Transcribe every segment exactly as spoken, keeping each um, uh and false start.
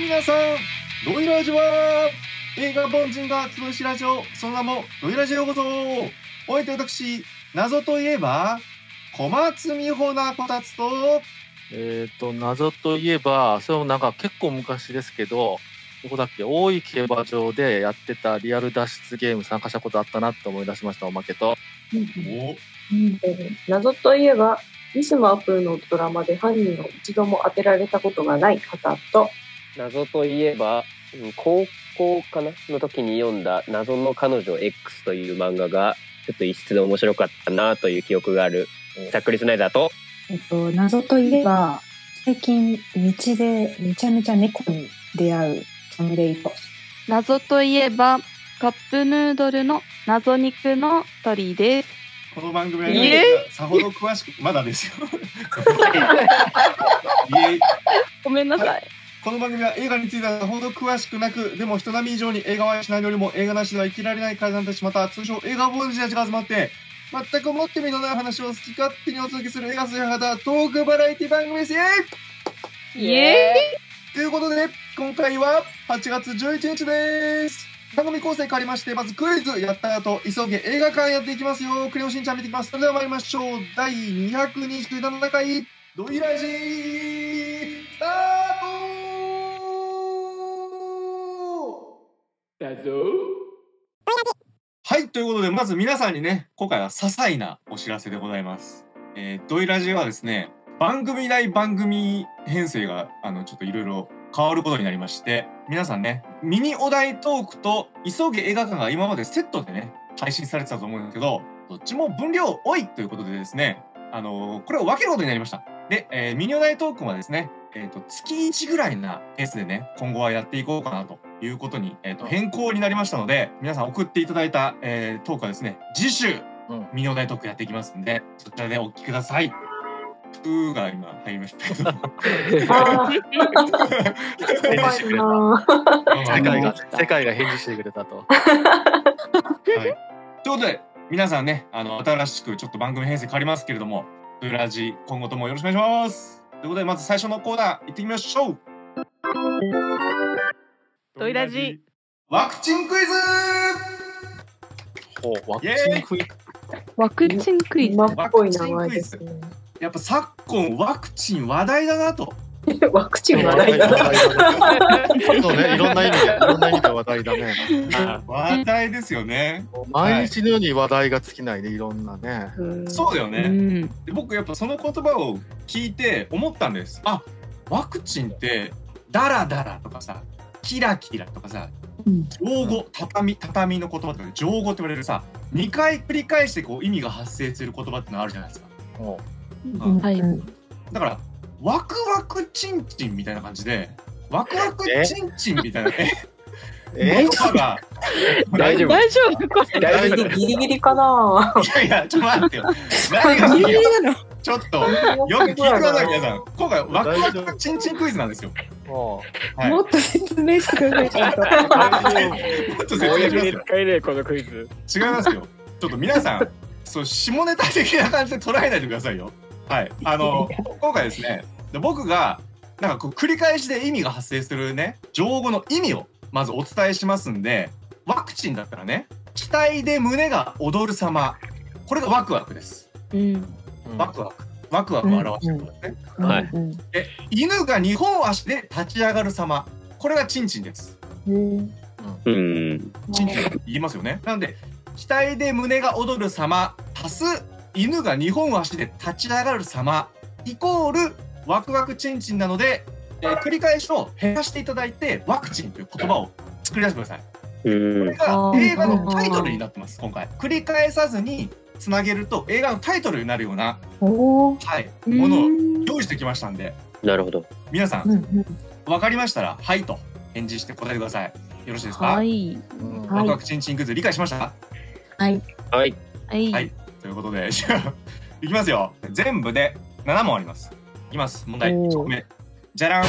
皆さん、ドイラジは映画凡人が集うしラジオ、その名もドイラジへようこそ。お相手私、謎といえば小松美穂なこたつと、 えっ、と謎といえば、それもなんか結構昔ですけど、どこだっけ、大井競馬場でやってたリアル脱出ゲーム参加したことあったなって思い出しました。おまけと、 うんうん謎といえばミスマープーのドラマで犯人を一度も当てられたことがない方と、 謎といえば高校かなの時に読んだ謎の彼女 X という漫画がちょっと異質で面白かったなという記憶があるざっくりスナイダーと、 えっと、謎といえば最近道でめちゃめちゃ猫に出会うサムレイと、 謎といえばカップヌードルの謎肉のトリーです。 この番組はイエさほど詳しくまだですよ。イエイごめんなさい、 はい、この番組は映画についてはさほど詳しくなく、でも人並み以上に映画を愛しないよりも映画なしでは生きられない怪談たち、また通称映画凡人たちが集まって全くもって身のない話を好き勝手にお届けする映画推肌トークバラエティ番組です。イエイイエということで今回ははちがつじゅういちにちです。番組構成変わりまして、まずクイズやった後急げ映画館やっていきますよ。クレヨンしんちゃん見ていきます。それでは参りましょう。だいにひゃくにじゅうななかいドイラジースタートだぞ。はい、ということでまず皆さんにね、今回は些細なお知らせでございます。えー、ドイラジはですね、番組内番組編成があのちょっといろいろ変わることになりまして、皆さんね、ミニお題トークと急げ映画館が今までセットでね配信されてたと思うんですけど、どっちも分量多いということでですね、あのー、これを分けることになりました。で、えー、ミニお題トークはですね、えーと、月いちぐらいなペースでね今後はやっていこうかなということに、えーと、変更になりましたので、皆さん送っていただいた、えー、トークはですね、次週、うん、ミニお題トークやっていきますんで、そちらでお聞きください。うが今入りましたけど返事してくれた。世界が世界が返事してくれたと。 はい、ということで皆さんね、あの新しくちょっと番組編成変わりますけれども、ドイラジ今後ともよろしくお願いします。ということでまず最初のコーナー行ってみましょう。 ドイラジワクチンクイズ。 お、ワクチンクイズ。 ワクチンクイズ。 今っぽい名前ですね。 やっぱ昨今ワクチン話題だなと。 ワクチン話題だな。 そうね、いろんな意味で、いろんな意味で話題だね。 話題ですよね。 毎日のように話題が尽きないね、いろんなね。 そうだよね。で僕やっぱその言葉を聞いて思ったんです。あ、ワクチンってダラダラとかさ、キラキラとかさ、情語、畳畳の言葉とか情語って言われるさ、にかい繰り返してこう意味が発生する言葉ってのあるじゃないですか。 うんはい、 だからワクワクチンチンみたいな感じで、ワクワクチンチンみたいなね言葉が大丈夫大丈夫これ大丈夫ギリギリかな。 いやいやちょっと待ってよ。何がギリギリなの？ちょっとよく聞いてください皆さん。今回ワクワクチンチンクイズなんですよ。 はい、もっと説明してください。ちゃんと。 もっと説明しますよ。 使えねえこのクイズ。 違いますよ。ちょっと皆さん、そう下ネタ的な感じで捉えないでくださいよ。はい、あの今回ですね、僕がなんかこう繰り返しで意味が発生するね情語の意味をまずお伝えしますんで、ワクチンだったらね、期待で胸が躍る様、これがワクワクです。うん、ワクワク、ワクワクを表してるんですね。うんうん、はい。で、犬がにほん足で立ち上がる様、これがチンチンです。うん。うん、チンチン言いますよね。なので期待で胸が躍る様足す犬がにほん足で立ち上がる様イコールワクワクチンチンなので、えー、繰り返しを減らしていただいてワクチンという言葉を作り出してください。これが映画のタイトルになってます。今回繰り返さずにつなげると映画のタイトルになるような、はい、ものを用意してきましたんで、 なるほど。 皆さん、うんうん、分かりましたらはいと返事して答えてください。よろしいですか？はい、うん、ワクワクチンチンクイズ理解しました？ はいはいはい、 はい、ということでじゃあいきますよ。全部でななもんあります。いきます。問題いちこめ、じゃらん。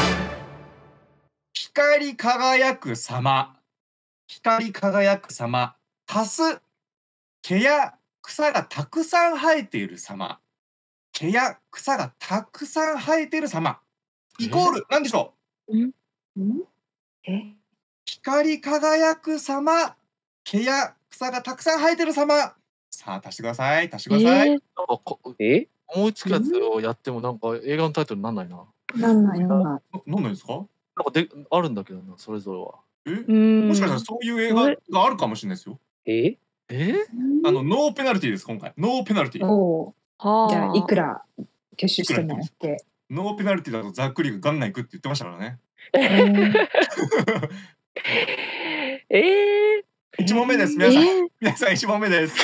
光り輝く様、光り輝く様足す毛や草がたくさん生えている様、毛や草がたくさん生えている様イコール何でしょう？んんえ光り輝く様、毛や草がたくさん生えてる様。さあ、足してください。足してください。 えーなんかこえ思いつくやつをやってもなんか映画のタイトルになんないな。 なんないなんない。 ななんなんですか？ なんかであるんだけどな、それぞれは。 えうーんもしかしたらそういう映画があるかもしれないですよ。 ええあの、ノーペナルティです、今回。ノーペナルティ。 おお。 はじゃあいくら挙手しても OK。 ノーペナルティだとざっくりガンガンいくって言ってましたからね。 えー、 いち問目です、 え皆さん。 ー皆さんいち問目です。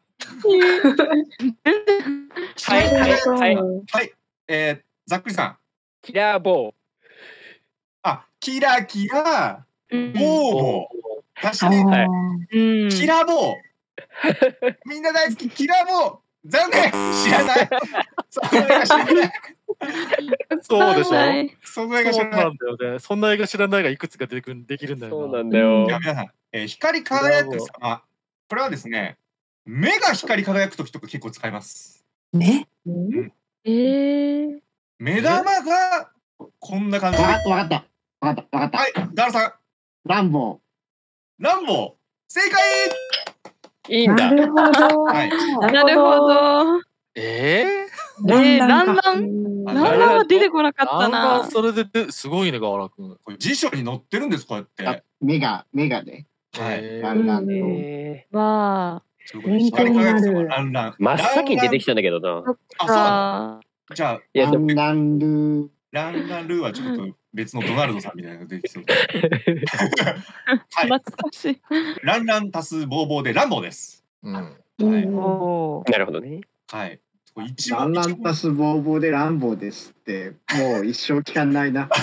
はいはいはい。 はい。えー、ざっくりさん。 キラーボー。 あ、キラキラ、 うんボーボー。確かに、 はいうんキラボー。みんな大好き、キラボー。残念知らない。その映画知らない。 そうでしょはいその映画知そうらない。 なんだよね。そんな映画知らないがいくつか出てくるできるんだよな。 そうなんだよじゃあ。皆さん、えー光り輝く様。これはですね、目が光り輝くときとか結構使います。 ね。 えー目玉がこんな感じ。はわかったわかったわかったわかった。 い、ガールさん。 ランボランボー。正解。 いいんだ。 なるほど。 はいなるほど。 ええー、ランラン、 あランランは出てこなかー、 ったあんまな。 それでですごいね、ガーラ君。 これ辞書に載ってるんです、こうやって。 あ目が目がね。 はい。 えランランと。 えわそういうことで光り輝く様、ランラン。 ー、真っ先に出てきた。 たんだけどな。 ー、そっあ、そうなの。 か。 じゃあ、 いやでもランランルー。 ランランルーはちょっと別のドナルドさんみたいなのが出てきそう。はい。 懐かしい。 ランラン足すボーボーでランボーです。 うん。 はい。 おーなるほどね。 はい。これ一ランラン一パスボーボーでランボーですってもう一生聞かないな。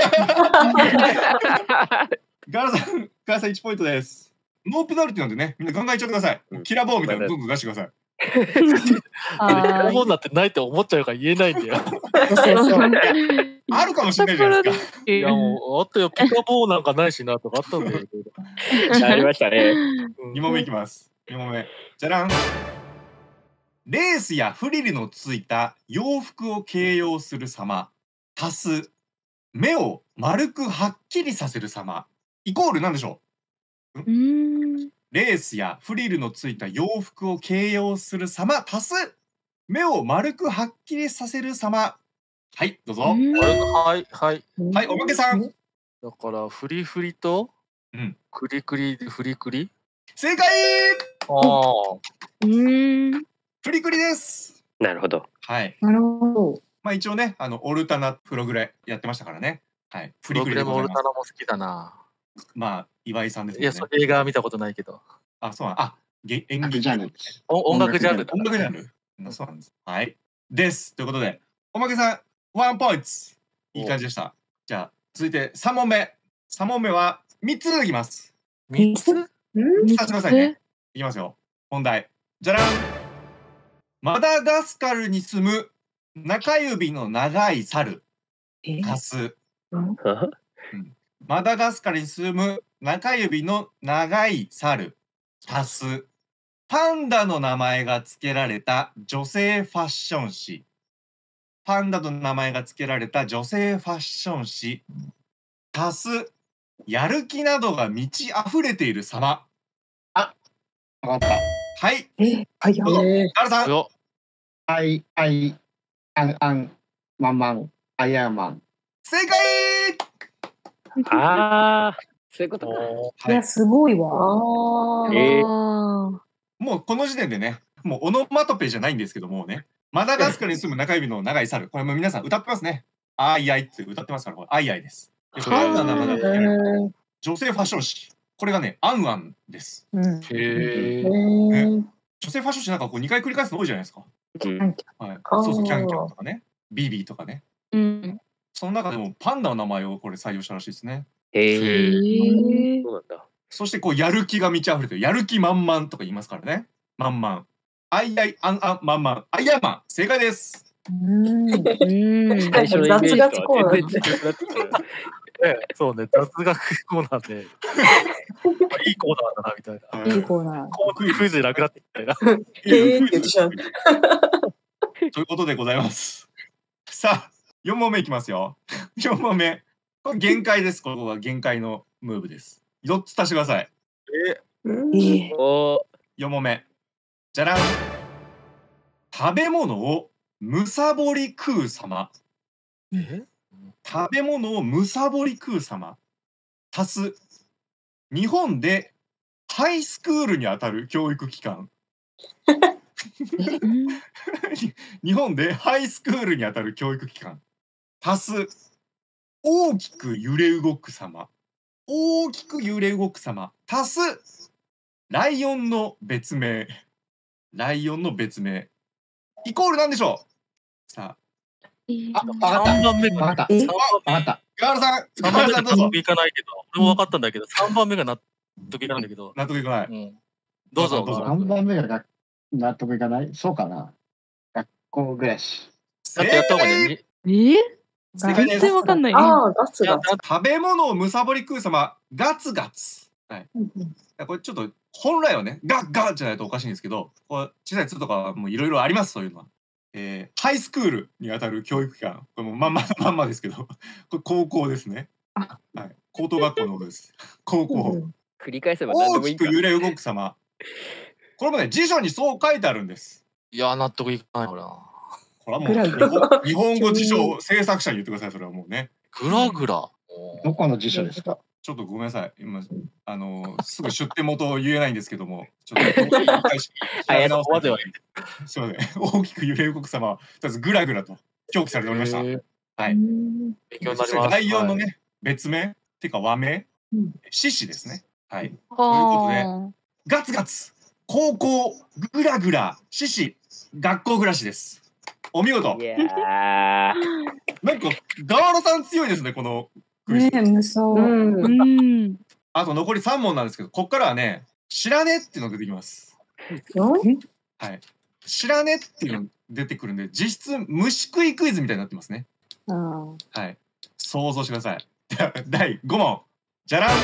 ガーラさん、ガーラさんいちポイントです。ノーペナルティなんでね、みんなガンガンいっちゃってください。 うんキラボーみたいなのどんどん出してください。 は思うんだってないって思っちゃうから言えないんだよ。 そうそうそう。 あるかもしれないじゃないですか。 いやもう、あったよ、ピカボーなんかないしなとかあったんだよ。 ありましたね。 に問目いきます。に問目。じゃらん。レースやフリルのついた洋服を形容する様。足す。目を丸くはっきりさせる様。イコールなんでしょう？ うーん。 レースやフリルのついた洋服を形容する様。足す。目を丸くはっきりさせる様。はい、どうぞ。 あれはい、はい。 はい、おまけさん。 だから、フリフリと、 うんクリクリでフリクリ正解。 ああ。 うーん。 フリクリです。 なるほど。 はい。 なるほど。 まあ一応ね、あのオルタナプログレやってましたからね。はい。フプロリクリでグレもオルタございます。 ナも好きだな。 まあ岩井さんですいや、 もんねそ。れ映画は見たことないけど。 あ、そうなん。あ、げ演劇ジャンルです。 お音楽ジャンルだ音楽ジャンル。うんそうなんです。はい。です。ということで、おまけさん、ワンポイント。いい感じでした。じゃあ、続いてさん問目。さん問目はみっついきます。 みっつうんみっつ立ちくださいね。いきますよ。問題。じゃらん。マダガスカルに住む中指の長い猿。 え足す。 はマダガスカルに住む中指の長い猿。足す。パンダの名前が付けられた女性ファッション誌。パンダの名前が付けられた女性ファッション誌。足す。やる気などが満ち溢れている様。 わかった。 はい。 え、あ、やどうぞ。 えガルさん。 よアイアイアンアンマンマンアイアンマン。 正解。 ああ、そういうことか。 おはいいや、すごいあわ。 ーえーあもうこの時点でね、もうオノマトペじゃないんですけどもね、マダガスカルに住む中指の長い猿、これも皆さん歌ってますね。あいあいって歌ってますから、これあいあいです。でーパンダの名前が付けられたえ女性ファッション誌、これがね、アンアンです。 うん。 へえ。 ー女性ファッション誌なんかこうにかい繰り返すの多いじゃないですか。 うんなんかはい、 あーそうそう、キャンキャンとかね、ビービーとかね。 ーうん。 その中でもパンダの名前をこれ採用したらしいですね。 へええ。 ーそうなんだ。 そしてこうやる気が満ち溢れてる、やる気満々とか言いますからね。満々。あいあい、あんあん、満々。アイアンマン、正解です。 うん。 うん。 最初のイメージとは全然違くなってきた。 ねそうね、雑学コーナーで、いいコーナーだな、みたいな。 いいコーナー。 こうクイズでなくなってきたいな。 えーって言ってしまうということでございます。さあ、よん問目いきますよ。よん問目。これ限界です。ここが限界のムーブです。よっつ足してください。 うんええおよん問目。じゃらん。食べ物をむさぼり食う様。 え食べ物をむさぼり食う様。足す。日本でハイスクールにあたる教育機関。 うん日本でハイスクールにあたる教育機関。足す。大きく揺れ動く様。大きく揺れ動く様。足す。ライオンの別名。ライオンの別名。イコールなんでしょう。さあ、 あ、わかった。 さんばんめがわかった。 え三番わかった。 ガールさん、 三番目が納ガールさんどうぞ。 得いかないけど、俺も分かったんだけど、三番目が納得いかないんだけど、 納得いかない。 うん。どうぞ、 どうぞ三番目がが納得いかないそうかな。学校暮らし。 だってやった方がいいね。 え正解です。 全然わかんない。 ああ、ガツガツ。 食べ物をむさぼり食う様、ガツガツ。はい。 うんうんこれちょっと本来はね、ガッガッじゃないとおかしいんですけど、こう小さい「つ」とかもいろいろあります、そういうのは。えーハイスクールにあたる教育機関、これもうまんままんまですけど、これ高校ですね。 あはい。高等学校のことです。高うん校。 うん繰り返せば何で大もいいか。 きく揺れ動く様。これもね、辞書にそう書いてあるんです。 いや、納得いかないこれな。 これはもうグラ日本日本語辞書制作者に言ってください、それはもうね。 グラグラ。 どこの辞書ですか。 ちょっとごめんなさい。今、あのすぐ出典元を言えないんですけども、ちょっともう一回し調べ直してここまでは。 すみません。大きく揺れ動く様は、とりあえずグラグラと表記されておりました。 へーはい。 うん勉強になります。 ライオンのね、 はい別名っていうか和名うん、 獅子ですね。はい。 はガツガツ、高校、グラグラ、獅子、学校暮らしです。お見事い。やーなんかガーロさん強いですね、このクイズ。 ねえ、無双。 うあ。うんん。 あと残りさん問なんですけど、こっからはね、知らねっていうのが出てきます。はい。知らねっていうの出てくるんで、実質虫食いクイズみたいになってますね。 あはい。想像してください。ではだいご問。じゃらん。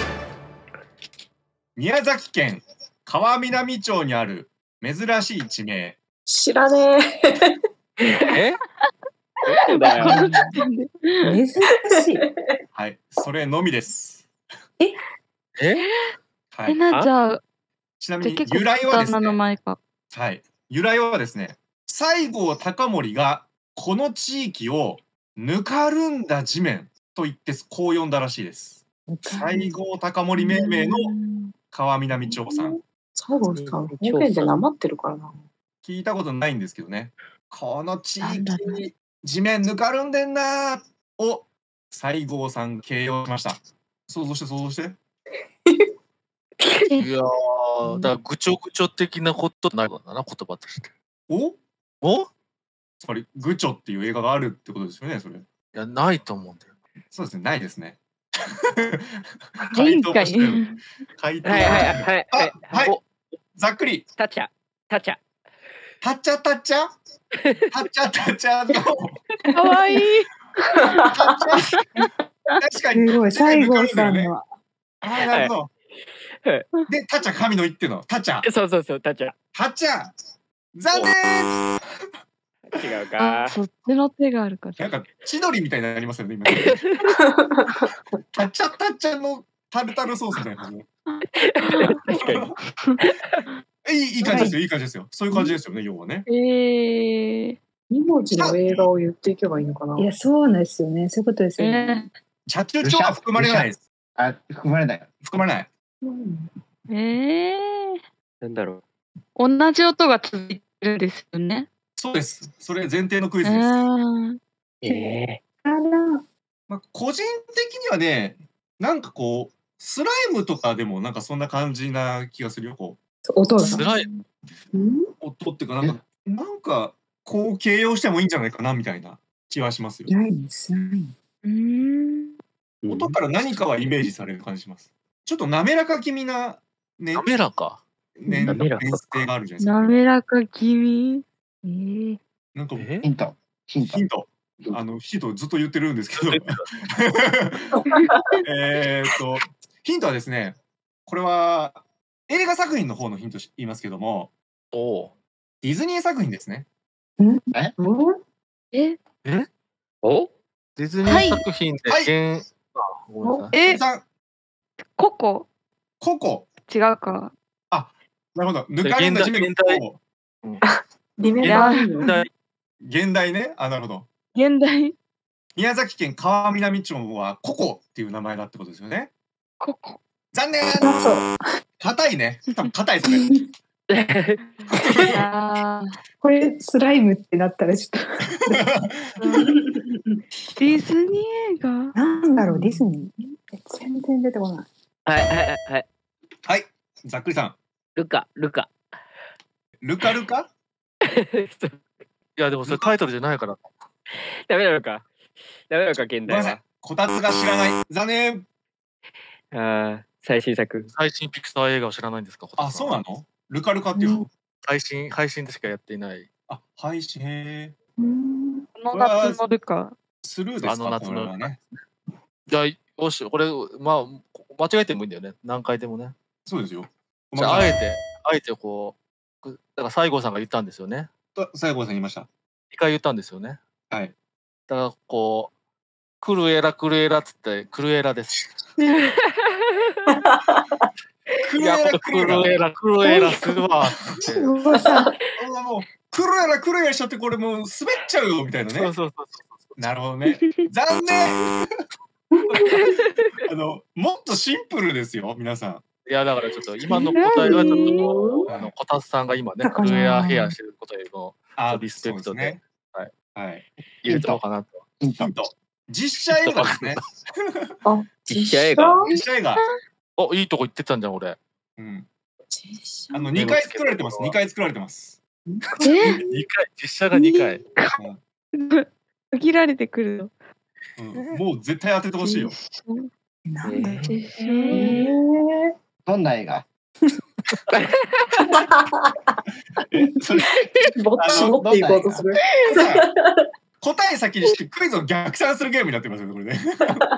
宮崎県川南町にある珍しい地名。 知らねえ。 えどこだよ。 あ珍しい。 はい。それのみです。 えはい。 えなじゃあちなみにじゃあ結構由来はです簡単な名ね、 前か。 はい。由来はですね、西郷隆盛がこの地域をぬかるんだ地面と言ってこう呼んだらしいです。西郷隆盛命名の川南町さん。 西郷さん、方言でなまってるからな。 聞いたことないんですけどね。この地域なんだろうに地面ぬかるんでんなーを西郷さん形容しました。想像して想像して。 いやー、だからぐちょぐちょ的なことになるのかな、言葉として。 おおいつまりグチョっていう映画があるってことですよね、それ。 や、ないと思うんだよ。 そうですね、ないですね。 いいんかい。 回答としての回答はいはいはいはい。 あ、はいお。 ざっくり。 タチャ。タチャ。 たっちゃたっちゃたっちゃたっちゃの。 かわいい。 確かに。 すごい、西郷さんね。 のは。 あーなるほど。で、たっちゃ神の一手のたっちゃ。 そうそうそう、タチャ。 たっちゃ。残念。 違うかあ、。そっちの手があるから。 なんか千鳥みたいになりますよね、今。たっちゃたっちゃのタルタルソースみたいな感じ。 確かに。 いいいい感じですよ、いい感じですよ。そういう感じですよね、要はね。 えー、 に文字の映画を言っていけばいいのかな。 いや、そうなんですよね。そういうことですよね。 えチャチュチョは含まれないです。 あ、含まれない。 含まれない。 うんー、えなんだろー、同じ音が続いてるんですよね。 そうです。それ前提のクイえズです。 ー、 う。えあら、 まあ、個人的にはね、なんかこう、スライムとかでもなんかそんな感じな気がするよ。こ音が。 つらい。 うんう音っていうか、なんか、なんかこう形容してもいいんじゃないかなみたいな気はしますよ。 ないです。ない。 うーん。 ー音から何かはイメージされる感じします。ちょっと滑らか気味な、ね、 滑らか。 年滑らか年性があるじゃないですか。 滑らか気味。えー、 なんかえヒント。ヒントヒ。ント。あのヒントずっと言ってるんですけどえっとヒントはですね、これは映画作品の方のヒント言いますけども、 おうディズニー作品ですね。 うんえ、 おディズニー作品ではい原、あごめんなさい。 え、 さんココココ。 違うか。 なるほど。抜かれた地面のココ。 リメンバーいいの現代現代ね。あ、なるほど。 現代宮崎県川南町はココっていう名前だってことですよね。 ココ。 残念。 あそう。 硬いね。多分硬いそれ。 あこれスライムってなったらちょっーディズニー映画となんだろうディズニーえ全然出てこない。 はいはいはいはい。 はい。ざっくりさん。 ルカ、ルカ。 ルカルカ？ いやでもそれタイトルじゃないから。 ダメなのか。ダメなのか、現代は。 こたつが知らない。残念。 ああ、最新作。 最新ピクサー映画を知らないんですか？ あ、そうなの？ルカルカっていうの？ 配信配信でしかやっていない。 あ、配信。へこの夏のルカ。 スルーですか？ あの夏のこれはね。 じゃあよしこれまあ間違えてもいいんだよね。何回でもね。 そうですよ。 じゃああえてあえてこうだから西郷さんが言ったんですよね。 西郷さん言いました。 にかい言ったんですよね。 はい。 だからこうクルエラクルエラっつってクルエラです。 クルエいやラクルエラクルエラするわって。 もうクルエラクルエラしちゃってこれもう滑っちゃうよみたいなね。 そうそうそうそうなるほどね。残念。あのもっとシンプルですよ皆さん。 いやだからちょっと今の答えはちょっとあのこたつさんが今ねクルエラヘアしてることへのリスペクトで、 ね、 はいはい入れておこうかなと。 ヒント。実写映画ですね。 あ、 実写映画。 実写映画。 おいいとこ行ってたんじゃん俺。 うん。あのにかい作られてます。にかい作られてます。 え？ にかい実写がにかい。 限られてくるの。 うん、もう絶対当ててほしいよ。 なんだろう。 えー、 どんな映画？ え、それぼっち持っていこうとする。 答え先にしてクイズを逆算するゲームになってますよねこれね。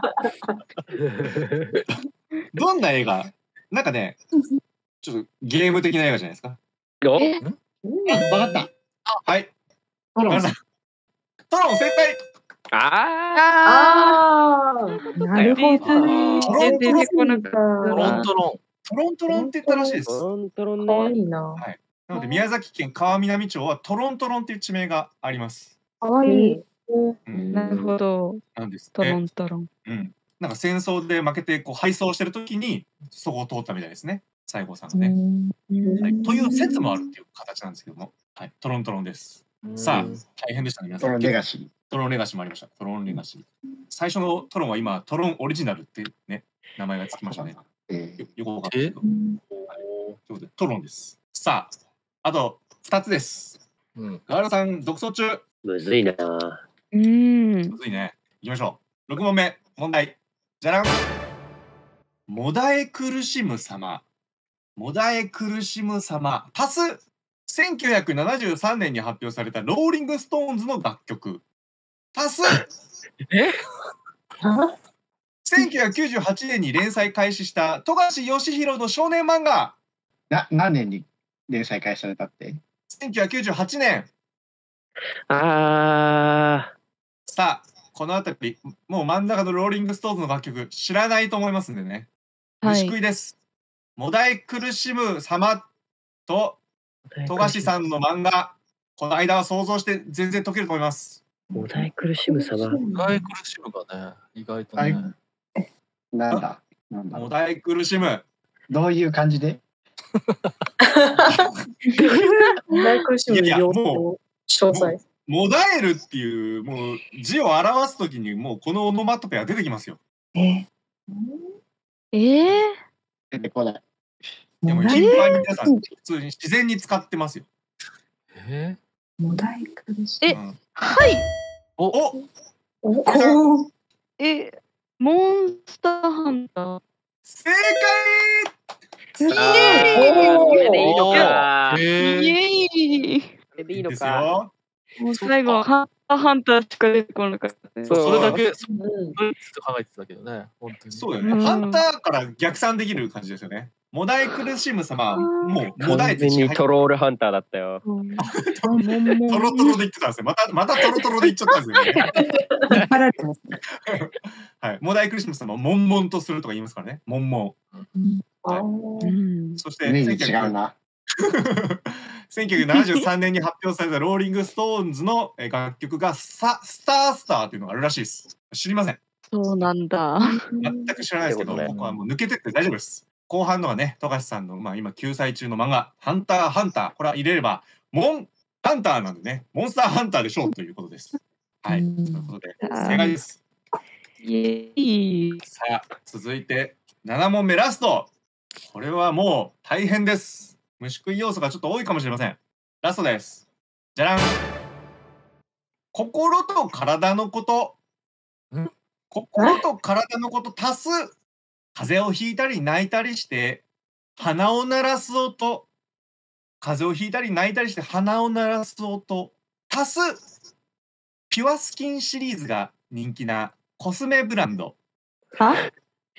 どんな映画？なんかね、ちょっとゲーム的な映画じゃないですか。 おあ、わかった。 はい。 トロン。 トロン正解。 ああああ、 なるほど。 トロントロントロントロン。 トロントロンって言ったらしいです。 トロントロンかわいね。 いな。 はい。なので宮崎県川南町はトロントロンっていう地名があります。 かわいい。 うん、 なるほど。 なんですって。 トロントロン。 うん。なんか戦争で負けてこう敗走してる時にそこを通ったみたいですね。西郷さんがね。はい、という説もあるっていう形なんですけども、はい、トロントロンです。さあ、大変でしたね皆さん。 トロンレガシー。 トロンレガシーもありました。トロンレガシー。最初のトロンは今トロンオリジナルってね名前がつきましたね。 えよよくわかったけど。はい、ということでトロンです。さあ、あとふたつです。 うん。 ガールさん独走中。 むずいな。 うん。 むずいね。いきましょう。ろく問目問題。じゃらん。もだえ苦しむ様。もだえ苦しむ様。足すせんきゅうひゃくななじゅうさんねんに発表されたローリングストーンズの楽曲。足すえせんきゅうひゃくきゅうじゅうはちねんに連載開始した富樫義弘の少年漫画。 な、何年に連載開始されたって？ せんきゅうひゃくきゅうじゅうはちねん。 あさあ、このあたり、もう真ん中のローリングストーンズの楽曲知らないと思いますんでね。虫食いです。もだえ苦しむ様と富樫さんの漫画、この間は想像して全然解けると思います。 もだえ苦しむ様。 意外苦しむがね、意外とね。 なんだなんだもだえ苦しむ。 どういう感じで？ 大苦しむいや両も方詳細。 もだえるっていうもう字を表すときにもうこのオノマトペが出てきますよ。 えええ出てこない。 でも頻繁に皆さん普通に自然に使ってますよ。 えもだえ苦しえうんはい。 おおおおえ、モンスターハンター。 正解。 すごい。 あーこれでいいのか。 イえー、 エーイ。 これでいいのですか。 よ。 もう最後はハンターハンターしか出てこなかったね。 そうそれだけそうんれずっと考えてたけどね、本当に。 そうだよね。 うんハンターから逆算できる感じですよね。 モダイクルシム様はもうモダイ完全にトロールハンターだったよ。 トロトロで言ってたんですよ。またまたトロトロで言っちゃったんですよね。 引っ張られてますね。 はい、モダイクルシム様は悶々とするとか言いますからね。悶々。 あはいーそしてイメージ違うな。 せんきゅうひゃくななじゅうさんねんに発表されたローリング・ストーンズのえー楽曲がサスタースターというのがあるらしいです。知りません。 そうなんだ。 全く知らないですけど、 ってことね僕はもう抜けてって大丈夫です。後半のはね、富樫さんの、まあ、今救済中の漫画、ハンターハンター、これは入れれば、モンハンターなんでね、モンスターハンターでしょうということです。はい。とうんいうことで、正解です。 イエーイ。 さあ、続いてなな問目ラスト。これはもう大変です。虫食い要素がちょっと多いかもしれません。ラストです。じゃらん。心と体のこと。 ん心と体のこと足す。風邪をひいたり泣いたりして鼻を鳴らす音。風邪をひいたり泣いたりして鼻を鳴らす音。足す。ピュアスキンシリーズが人気なコスメブランド。 はさ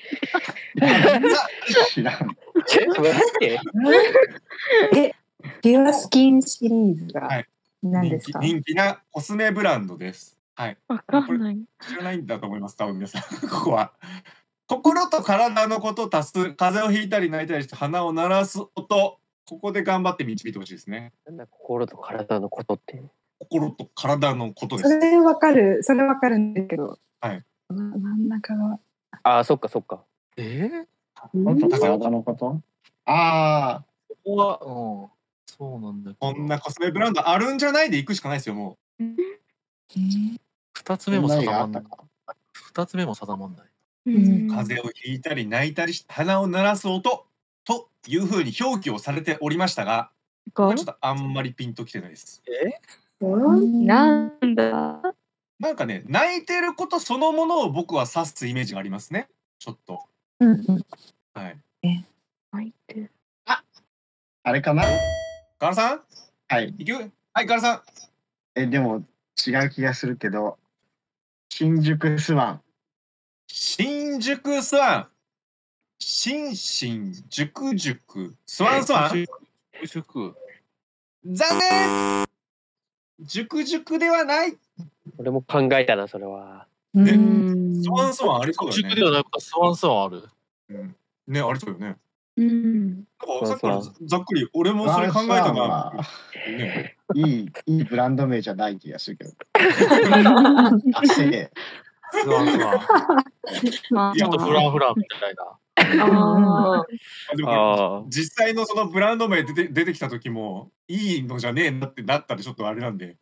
知らん。 ちょっと待って。 え、ピュアスキンシリーズがはい何ですか？ 人気人気なコスメブランドです。はい。 わかんない。 知らないんだと思います。多分皆さんここは。心と体のこと足す。風邪をひいたり泣いたりして鼻を鳴らす音。ここで頑張って導いてほしいですね。 なんだ心と体のことって。 心と体のことです。 それわかる、それわかるんだけど。 はい。 な真ん中が。 ああ、そっかそっか。 えー、 本当体のことああ、 ここは、うん、そうなんだけど。 こんなコスメブランドあるんじゃないで行くしかないですよ、もえー二つ目も定まんない何があった。か。 二つ目も定まんない。 うんう。風邪をひいたり泣いたりして鼻を鳴らす音というふうに表記をされておりましたが、これちょっとあんまりピンときてないです。 えうんなんだ。 なんかね、泣いてることそのものを僕は指すイメージがありますね。ちょっと。 うんうんはい。 泣いてる。 あれかな。 ガラさんはい。 いくはい、ガラさん。 え、でも違う気がするけど、新宿スワン。 新宿スワン。新新熟熟スワンスワン。 塾。 残念熟熟ではない。 俺も考えたな、それは。 うんえうんスワンスワンありそうだよね。 塾ではなくてスワンスワンある。 うんね、ありそうよね。 うん。 なんかさっきからざざっくり、俺もそれ考えたな。ね、 いい、いいブランド名じゃない気がするけど。あせえ。 スワンスワン。 まあちょっとフランフランみたいな。 あでもこれああ。 実際のそのブランド名出て出てきた時もいいのじゃねえなってなったらちょっとあれなんで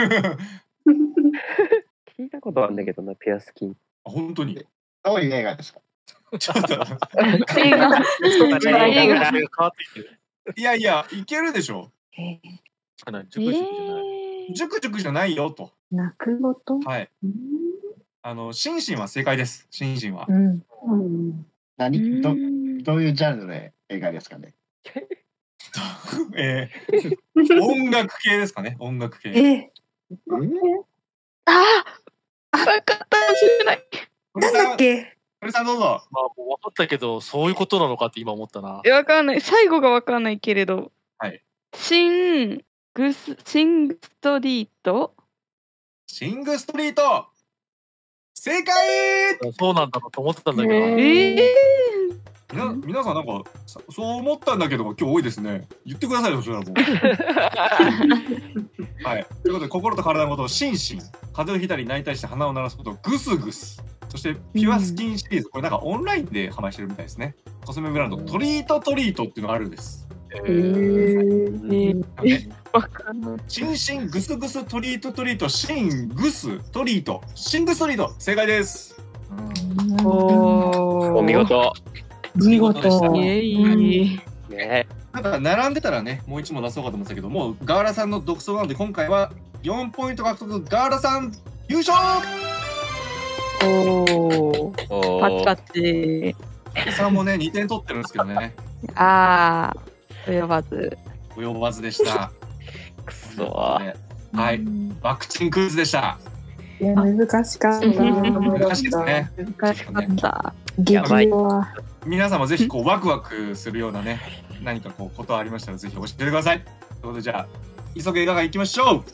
聞いたことあるんだけどな、ピアスキン。 本当にどういう映画ですか。 ちょっと映画。 映画が変わってきてる。 いやいやいけるでしょ。 えかなり塾塾じゃない。 えジュクジュクじゃないよと。 泣くごと。 はい。あのシンシンは正解です。シンシンは。 うん。 うん何どー。 どういうジャンルの映画ですかね。 えー、音楽系ですかね。音楽系。 え、 ああ、わかったかもしれない。 なんだっけ。 鳥さんどうぞ。 まあもう分かったけど、そういうことなのかって今思ったな。 わかんない。最後がわかんないけれど。 はい。 シングス、シングストリート。 シングストリート。正解。 そうなんだろうと思ってたんだけど。 ええみな皆さんなんかさそう思ったんだけど今日多いですね。言ってくださいよそれはもう。はい。ということで心と体のことを心身、風邪をひいたり泣いたりして鼻を鳴らすことをグスグス。そしてピュアスキンシリーズ、これなんかオンラインで販売してるみたいですね。コスメブランドトリートトリートっていうのがあるんです。 ええーー、わかんない。 シンシングスグストリートトリートシングストリートシングストリート正解です。 うんおお見。事。 見事。 でしたイエイ。 ね。 なんか並んでたらねもう一問出そうかと思ってたけどもうガーラさんの独走なので今回はよんポイント獲得ガーラさん優勝。 おお。 おパチパーチ。 さんもねにてん取ってるんですけどねああ、及ばず。 及ばずでした。 くそはいワクチンクイズでした。 いや難しかった。 難しいですね。 難しかった。 激やばい弱。 皆さんもぜひこうワクワクするようなね、何かこうことありましたらぜひ教えてください。ということでじゃあ急げ映画館行きましょう。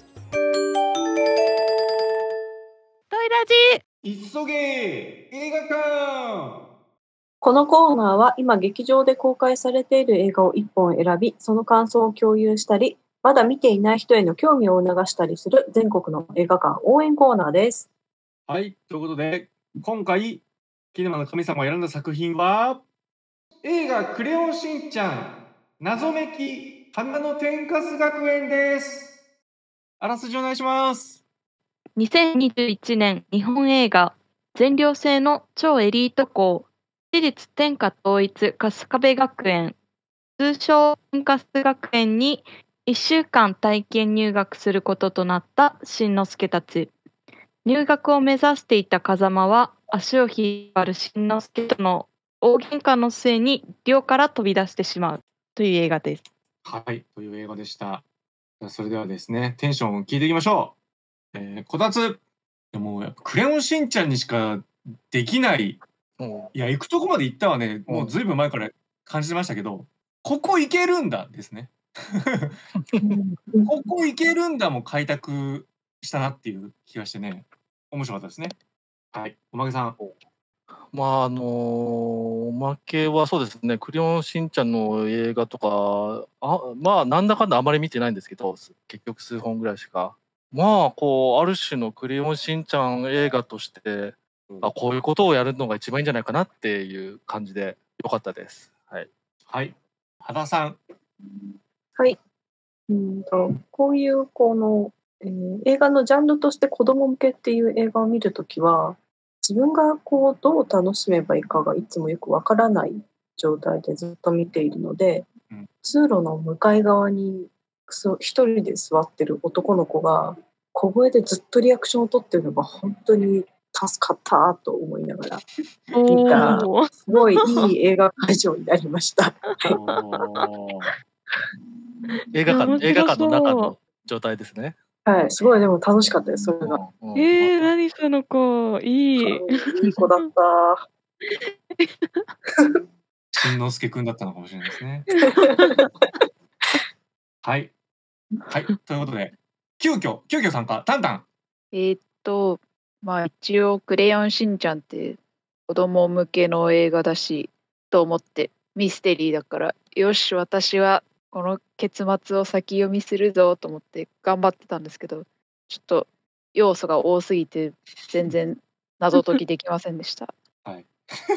トイラジ急げ映画館。 このコーナーは今劇場で公開されている映画をいっぽん選び、その感想を共有したり、まだ見ていない人への興味を促したりする全国の映画館応援コーナーです。 はい、ということで今回キネマの神様が選んだ作品は映画クレヨンしんちゃん謎めき花の天かす学園です。あらすじお願いします。 にせんにじゅういちねん日本映画全寮制の超エリート校私立天下統一春日部学園通称天かす学園にいっしゅうかん体験入学することとなったしんのすけたち。入学を目指していた風間は足を引っ張るしんのすけとの大喧嘩の末に寮から飛び出してしまうという映画です。 はい、という映画でした。それではですね、テンションを聞いていきましょう。えー、こたつ、もうやっぱクレヨンしんちゃんにしかできない、 うんいや行くとこまで行ったはね、もうずいぶん前から感じてましたけど、ここ行けるんだですね。ここ行けるんだも開拓したなっていう気がしてね、面白かったですね。はい、おまけさん。 まああのおまけはそうですね、クレヨンしんちゃんの映画とか、あまあなんだかんだあまり見てないんですけど、す結局数本ぐらいしか。まあこうある種のクレヨンしんちゃん映画として、あこういうことをやるのが一番いいんじゃないかなっていう感じで良かったです。はい。 はい、羽田さん。 はい。うんとこういうこの、えー映画のジャンルとして子供向けっていう映画を見るときは、自分がこうどう楽しめばいいかがいつもよくわからない状態でずっと見ているので、 うん通路の向かい側にそ一人で座ってる男の子が小声でずっとリアクションを取ってるのが本当に助かったと思いながら見た、 おーすごいいい映画会場になりました。 おー映画面白そう館映画館の中の状態ですね。 はい、すごいでも楽しかったです、それが。 うんうんえー、何その子いい。 いい子だった。 しんのすけくんだったのかもしれないですね。はい。はい。ということで、急遽、急遽参加、タンタン。 えーっと、まあ一応クレヨンしんちゃんって子供向けの映画だし、と思ってミステリーだから、よし、私はこの結末を先読みするぞと思って頑張ってたんですけど、ちょっと要素が多すぎて全然謎解きできませんでした。 はい。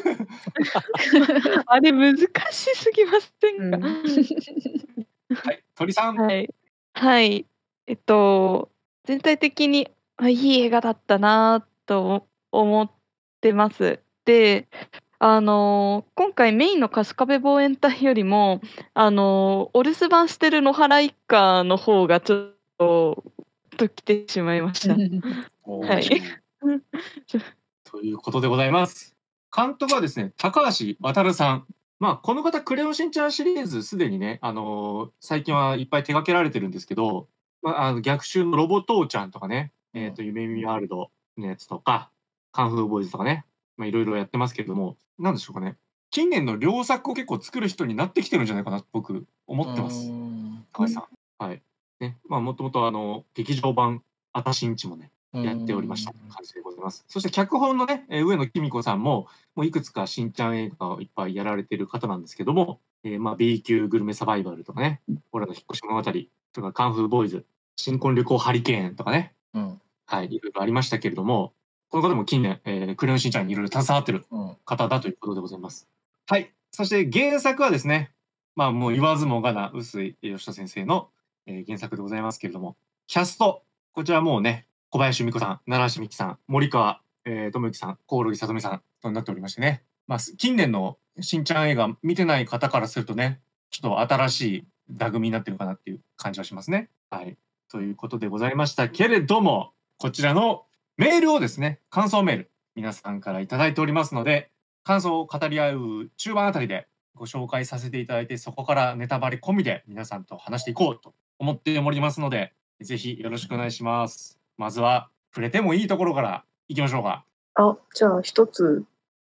あれ難しすぎませんか、 はい。鳥さん。 はい。はい。えっと、全体的に、あ、いい映画だったなと思ってます。で、あのー今回メインの春日部防衛隊よりも、あのーお留守番してる野原一家の方がちょっと、ときてしまいました。はい。 ということでございます。監督はですね、高橋渉さん。まあ、この方、クレヨンしんちゃんシリーズ、すでにね、あのー最近はいっぱい手掛けられてるんですけど、まあ、あの逆襲のロボ父ちゃんとかね、えっ、と、夢見ワールドのやつとか、カンフーボーイズとかね、まあ、いろいろやってますけれども、なんでしょうかね。近年の良作を結構作る人になってきてるんじゃないかなと僕、思ってます。高橋さん。はい。ね、まあ、もともとあの、劇場版、あたしんちもね、やっておりました感じでございます。そして脚本のね、えー上野紀美子さんも、もういくつかしんちゃん映画をいっぱいやられている方なんですけども、えーまあ B 級グルメサバイバルとかね、オラの引っ越し物語とか、カンフーボーイズ、新婚旅行ハリケーンとかね、 うんはい、いろいろありましたけれども、この方も近年、えークレヨンしんちゃんにいろいろ携わってるうん方だということでございます。はい。そして原作はですね、まあもう言わずもがな、臼井義人先生の、えー原作でございますけれども、キャスト、こちらもうね、小林由美子さん、奈良橋美樹さん、森川、えー、智之さん、コオロギさとみさんとなっておりましてね、まあ、近年のしんちゃん映画見てない方からするとね、ちょっと新しい座組になってるかなっていう感じはしますね。はい。ということでございましたけれども、こちらのメールをですね、感想メール、皆さんからいただいておりますので、感想を語り合う中盤あたりでご紹介させていただいて、そこからネタバレ込みで皆さんと話していこうと思っておりますので、ぜひよろしくお願いします。まずは触れてもいいところからいきましょうか。 あ、じゃあ一つ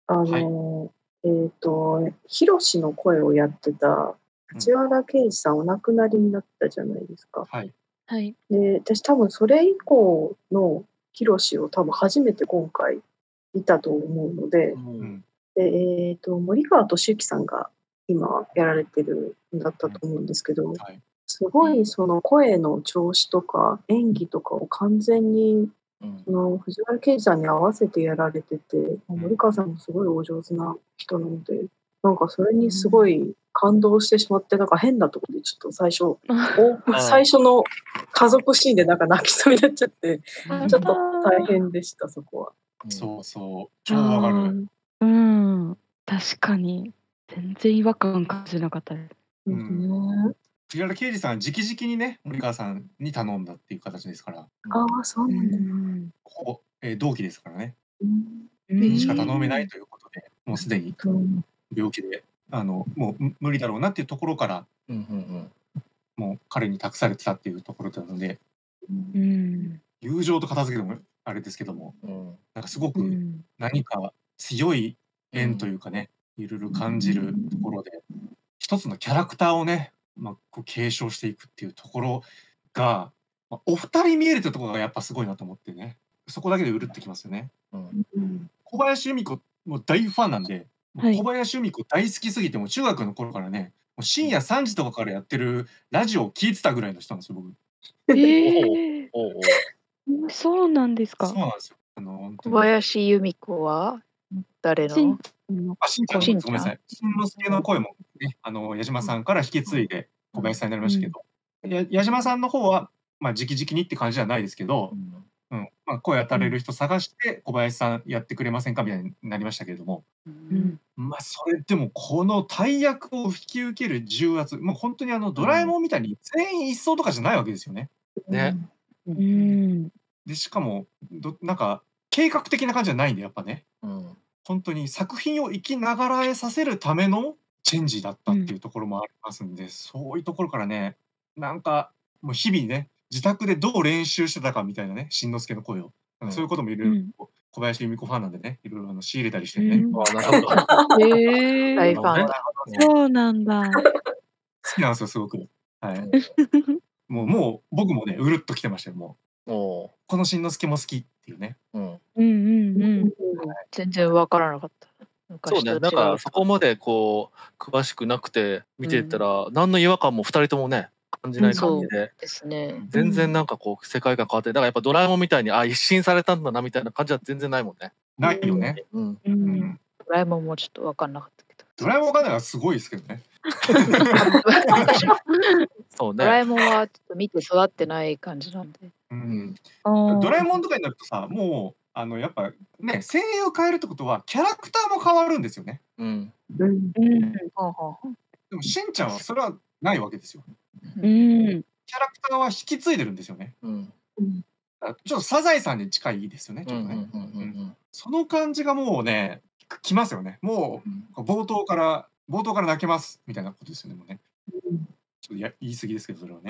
あの、えっ、と、ヒロシの声をやってた藤原啓治さんお亡くなりになったじゃないですか。 はい。 はい。 で、私多分それ以降のヒロシを多分初めて今回見たと思うので、 うん。 でえっ、と、森川俊之さんが今やられてるんだったと思うんですけど、 はい。 すごいその声の調子とか演技とかを完全にうんその藤原啓治さんに合わせてやられてて、森川さんもすごいお上手な人なので、なんかそれにすごい感動してしまって、なんか変なところでちょっと最初、お最初の家族シーンでなんか泣きそうになっちゃって、ちょっと大変でした、そこは。 そうそう。超わかる。 あーうん。確かに。全然違和感感じなかったです。 うん。 ね藤原啓治さんは直々にね、森川さんに頼んだっていう形ですから、 ああ、そううなんだ。 ん。 ほぼ、えー同期ですからね。 うんにしか頼めないということで、もうすでにうん病気で、あの、もうむ無理だろうなっていうところから、 うんうんもう彼に託されてたっていうところなので、 うん。 友情と片付けてもあれですけども、 うんなんかすごくうん。 何か強い縁というかね、いろいろ感じるところで、一つのキャラクターをね、まあ、こう継承していくっていうところが、まあ、お二人見えるってところがやっぱすごいなと思ってね、そこだけでうるってきますよね。 うんうん小林由美子も大ファンなんで、もうはい小林由美子大好きすぎて、もう中学の頃からね、もう深夜さんじとかからやってるラジオを聞いてたぐらいの人なんですよ、僕。 ええおうおうー、そうなんですか。 そうなんですよ。あの、本当小に。 林由美子は誰しんのあ、しんちゃんのしんちゃんごめんなさい。しんのすけの声もね、あの、矢島さんから引き継いで小林さんになりましたけど、や矢島さんの方は、まあ、直々にって感じじゃないですけど、うん、まあ、声当たれる人探して小林さんやってくれませんかみたいになりましたけれども、 うん。 まあ、それでもこの大役を引き受ける重圧、もう本当にあのドラえもんみたいに全員一掃とかじゃないわけですよね。 ね。 うん。 で、しかも、どなんか計画的な感じじゃないんで、やっぱね。 うん本当に作品を生きながらえさせるためのチェンジだったっていうところもありますんで、そういうところからね、なんかもう日々ね、自宅でどう練習してたかみたいなね、しんのすけの声を。なんかそういうこともいろいろ、 うん小林由美子ファンなんでね、いろいろあの仕入れたりしてね、 うんあなるほど。 へえ。 大ファンだ。 そうなんだ。 好きなんですよ、すごく。はい。もうもう僕もね、うるっときてましたよ、もう。 おうこのしんのすけも好きっていうね。 うんうんうんうん。 全然わからなかった。 そうね、 昔と違うだからそこまでこう詳しくなくて見ていったら、何の違和感もふたりともね感じない感じで、 ですね。 全然なんかこう世界観変わって、だからやっぱドラえもんみたいにあ一新されたんだなみたいな感じは全然ないもんね。 ないよね。 うん。 う。 うんん。 ドラえもんもちょっとわかんなかったけど。 ドラえもんわかんないのはすごいですけどね。 私もそうドラね。 えもんはちょっと見て育ってない感じなんで。 ううんん。 ドラえもんとかになるとさ、もうあのやっぱね、声優を変えるってことはキャラクターも変わるんですよね。 うん。 うんうん。 はんはんはんでもしんちゃんはそれはないわけですよ。 うん。 キャラクターは引き継いでるんですよね。 うん。 だからちょっとサザエさんに近いですよね、ちょっとね。 うんうんうんうんその感じがもうね、くきますよね。もうんう冒頭から冒頭から泣けますみたいなことですよね、もうね。 うんちょっとや言い過ぎですけど、それはね。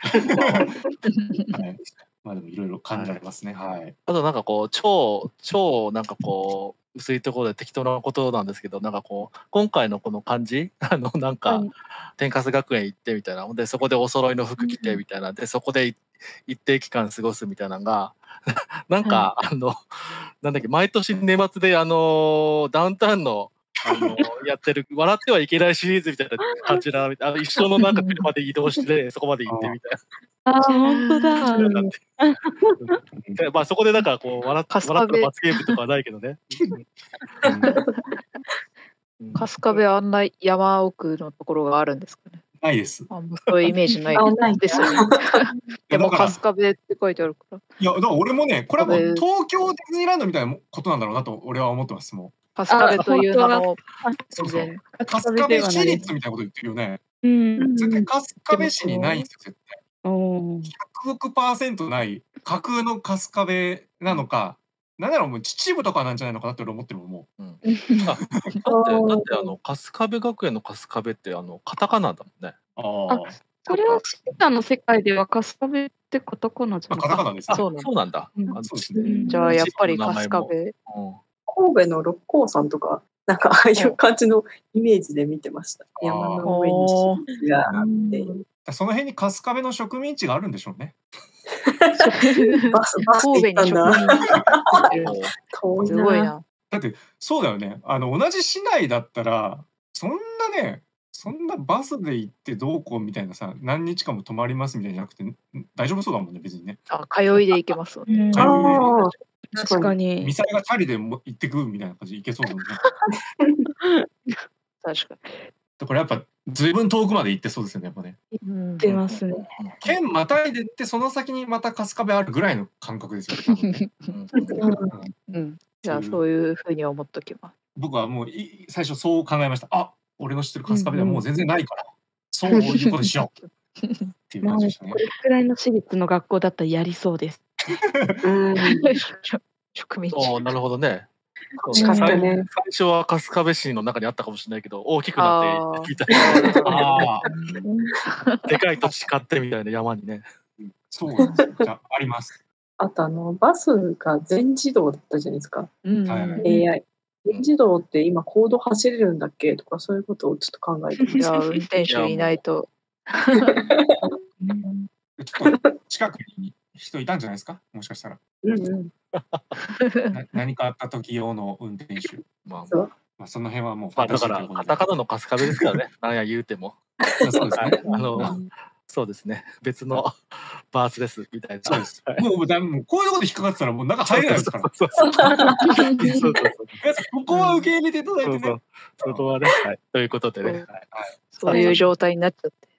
はい。まあでもいろいろ感じられますね。はい。 あとなんかこう超超なんかこう薄いところで適当なことなんですけど、なんかこう今回のこの感じあのなんかはい天かす学園行ってみたいな、ほんでそこでお揃いの服着てみたいなで、そこでい一定期間過ごすみたいなのがなんか、あのなんだっけ毎年年末であのダウンタウンのあのやってる笑ってはいけないシリーズみたいな感じな、あの一緒のなんか車で移動してそこまで行ってみたいな。 ああ、本当だ。 なんてでまあそこでだからこう笑っ春日部笑ったら罰ゲームとかはないけどね。うん春日部あんな山奥のところがあるんですかね。 ないです。 あんまそういうイメージないあないんだですよね。でもだから春日部って書いてあるから。 いや、だから俺もね、これはもう春日部東京ディズニーランドみたいなことなんだろうなと俺は思ってます。も春日部という名のそうそう全然。 う。春日部市立みたいなこと言ってるよね。 うん。 絶対春日部市にないんですよ、絶対。 おーひゃくおくパーセントない架空の春日部なのか、なんならもう秩父とかなんじゃないのかなって俺思ってるもん、もうんあだってだってあの春日部学園の春日部ってあのカタカナだもんね。 う。ああ。 それはシンタの世界では春日部ってカタカナじゃあなカタカナですね。 そうなんだそうなんだ。 うんあのそうですね。 うんじゃあやっぱり春日地域の名前も部。 うん神戸の六甲山とか、なんかああいう感じのイメージで見てました。 あー山の上に敷地があって、 その辺に春日部の植民地があるんでしょうね。 バスバスで神戸行ったんに植だ。 民地遠いすごい。な。 だってそうだよね。あの同じ市内だったらそんなね、そんなバスで行ってどうこうみたいなさ、何日間も泊まりますみたいじゃなくてん大丈夫そうだもんね、別にね。 あ、通いで行けますもんね。 うん通いでああ、 確かにミ。サイがチャリでも行ってくみたいな感じで行けそうだもんね。 確かだからやっぱずいぶん遠くまで行ってそうですよね、やっぱね。 に。うん出ますね。 県またいでってその先にまた春日部あるぐらいの感覚ですよね、多分ね。うんうん。じゃあそういうふうに思っときます。 僕はもうい最初そう考えました。あ、俺の知ってる春日部ではもう全然ないから、そういうことしようっていうまあ感じでしたねこ。れくらいの私立の学校だったらやりそうです。 うん。 植民地。 おーなるほどね。 欲しかったね。 最初は春日部市の中にあったかもしれないけど、大きくなって聞いたああ、 でかい土地買ってみたいな山にね。 そうなんですよ。じゃあ、あります。 あとあの、バスが全自動だったじゃないですか。 うんはいはいエーアイ。全自動って今コード走れるんだっけとかそういうことをちょっと考えてまいや、 した。 運転手いないと。 ちょっと近くに人いたんじゃないですか、もしかしたら。 うんうん。 な何かあった時用の運転手。 まあ、 そう。 まあ、その辺はもうフまあ、 ァンタだから、 ジーということで。 カタカナの春日部ですからね。なんや言うても。 そうですね。 あの、そうですね。別のバースですみたいな。 そうです。もうだもうこういうところで引っかかってたらもう中入れないですから。 そうそうそう。そうそう皆さんここは受け入れていただいてねそうそう。。そこはね。はい。ということでね。はいそういう状態になっちゃって。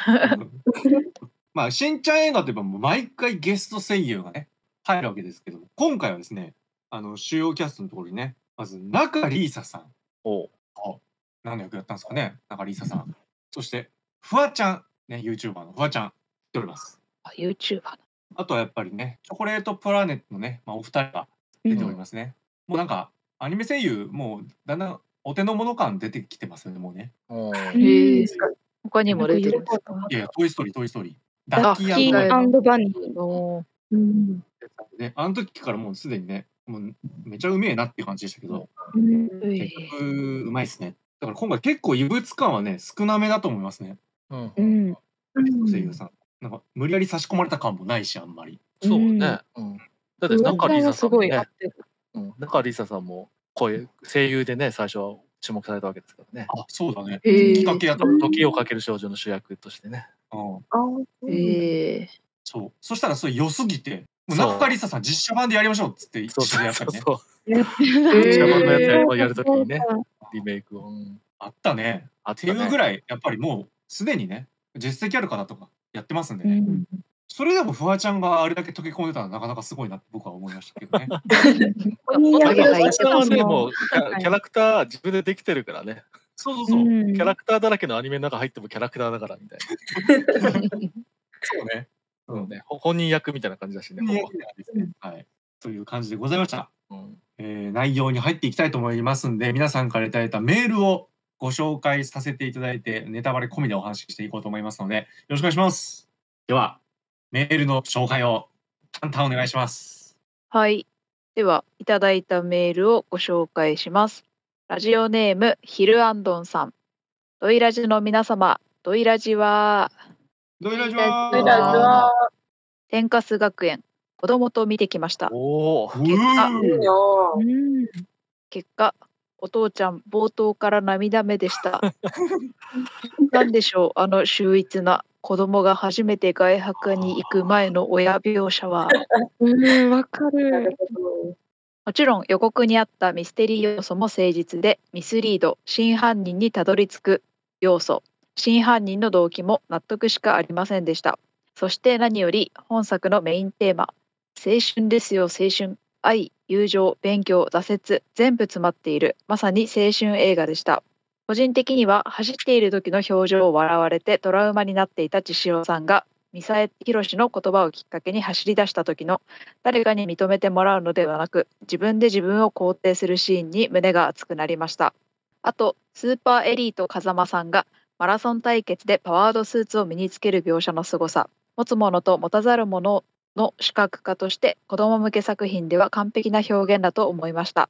まあ、しんちゃん映画といえばもう毎回ゲスト声優がね、入るわけですけど、今回はですね、あの、主要キャストのところにね、まず中里依紗さん。 おうあ、何の役やったんですかね、中里依紗さん。そして、フワちゃん、ね、YouTuber のフワちゃん、来ております。 あ YouTuber だ。 あとはやっぱりね、チョコレートプラネットのね、まあ、お二人が出ておりますね。もうなんか、アニメ声優、もうだんだんお手の物感出てきてますよね、もうね。 おうへえ。他にも出てるんですか。 いやいや、トイ・ストーリー、トイ・ストーリー。 あダッキーキアンドバニーーバニー。 おーうん。 ね、あの時からもうすでにね、もうめちゃうめえなっていう感じでしたけど、 うん。 結局うまいですね。だから今回結構異物感はね、少なめだと思いますね。 うんうん。 声優さん。なんか無理やり差し込まれた感もないし、あんまり。 そうね。うん。だって中里依紗すさんもねごい合っ。てる。 うん。中里依紗さんも声声優でね、最初は注目されたわけですからね。 あ、そうだね。 へーきっかけやった。 時をかける少女の主役としてね。 うん、 あーええ。 そう。そしたらそれ良すぎて、もうそう中里依紗さん実写版でやりましょうっつって一そうそう緒でやったりね。 そうそう。 やってー実写版のやつやるやるときにね、リメイクを。うんあったね。 あっっていうぐい。 らい、やっぱりもうすでにね、実績ある方とかやってますんでね。 うん。 それでもフワちゃんがあれだけ溶け込んでたらなかなかすごいなって僕は思いましたけどね。 いや影がいて下はね、 ももうキャキャラクター自分でできてるからね。 そうそうそう。 うんキャラクターだらけのアニメの中入ってもキャラクターだからみたいな。 そうね。 うんね、ほ本人役みたいな感じだしね。ほぼはい。という感じでございました。 うんえー内容に入っていきたいと思いますんで、皆さんからいただいたメールをご紹介させていただいて、ネタバレ込みでお話ししていこうと思いますので、よろしくお願いします。では、メールの紹介をタンタンお願いします。 はい。では、いただいたメールをご紹介します。ラジオネーム、ヒルアンドンさん。ドイラジの皆様、ドイラジは、 どういらじドイラはジは天かす学園、子供と見てきました。 おお。 う結果いいーようん。 結果、お父ちゃん、冒頭から涙目でした。なんでしょう、あの秀逸な子供が初めて外泊に行く前の親描写は。 うん、わかる。 なるほど。 もちろん予告にあったミステリー要素も誠実で、ミスリード、真犯人にたどり着く要素、真犯人の動機も納得しかありませんでした。そして何より本作のメインテーマ、青春ですよ青春、愛、友情、勉強、挫折、全部詰まっている、まさに青春映画でした。個人的には走っている時の表情を笑われてトラウマになっていた千代さんが、ミサエヒロシの言葉をきっかけに走り出した時の誰かに認めてもらうのではなく自分で自分を肯定するシーンに胸が熱くなりました。あとスーパーエリート風間さんがマラソン対決でパワードスーツを身につける描写の凄さ、持つものと持たざるものの視覚化として子供向け作品では完璧な表現だと思いました。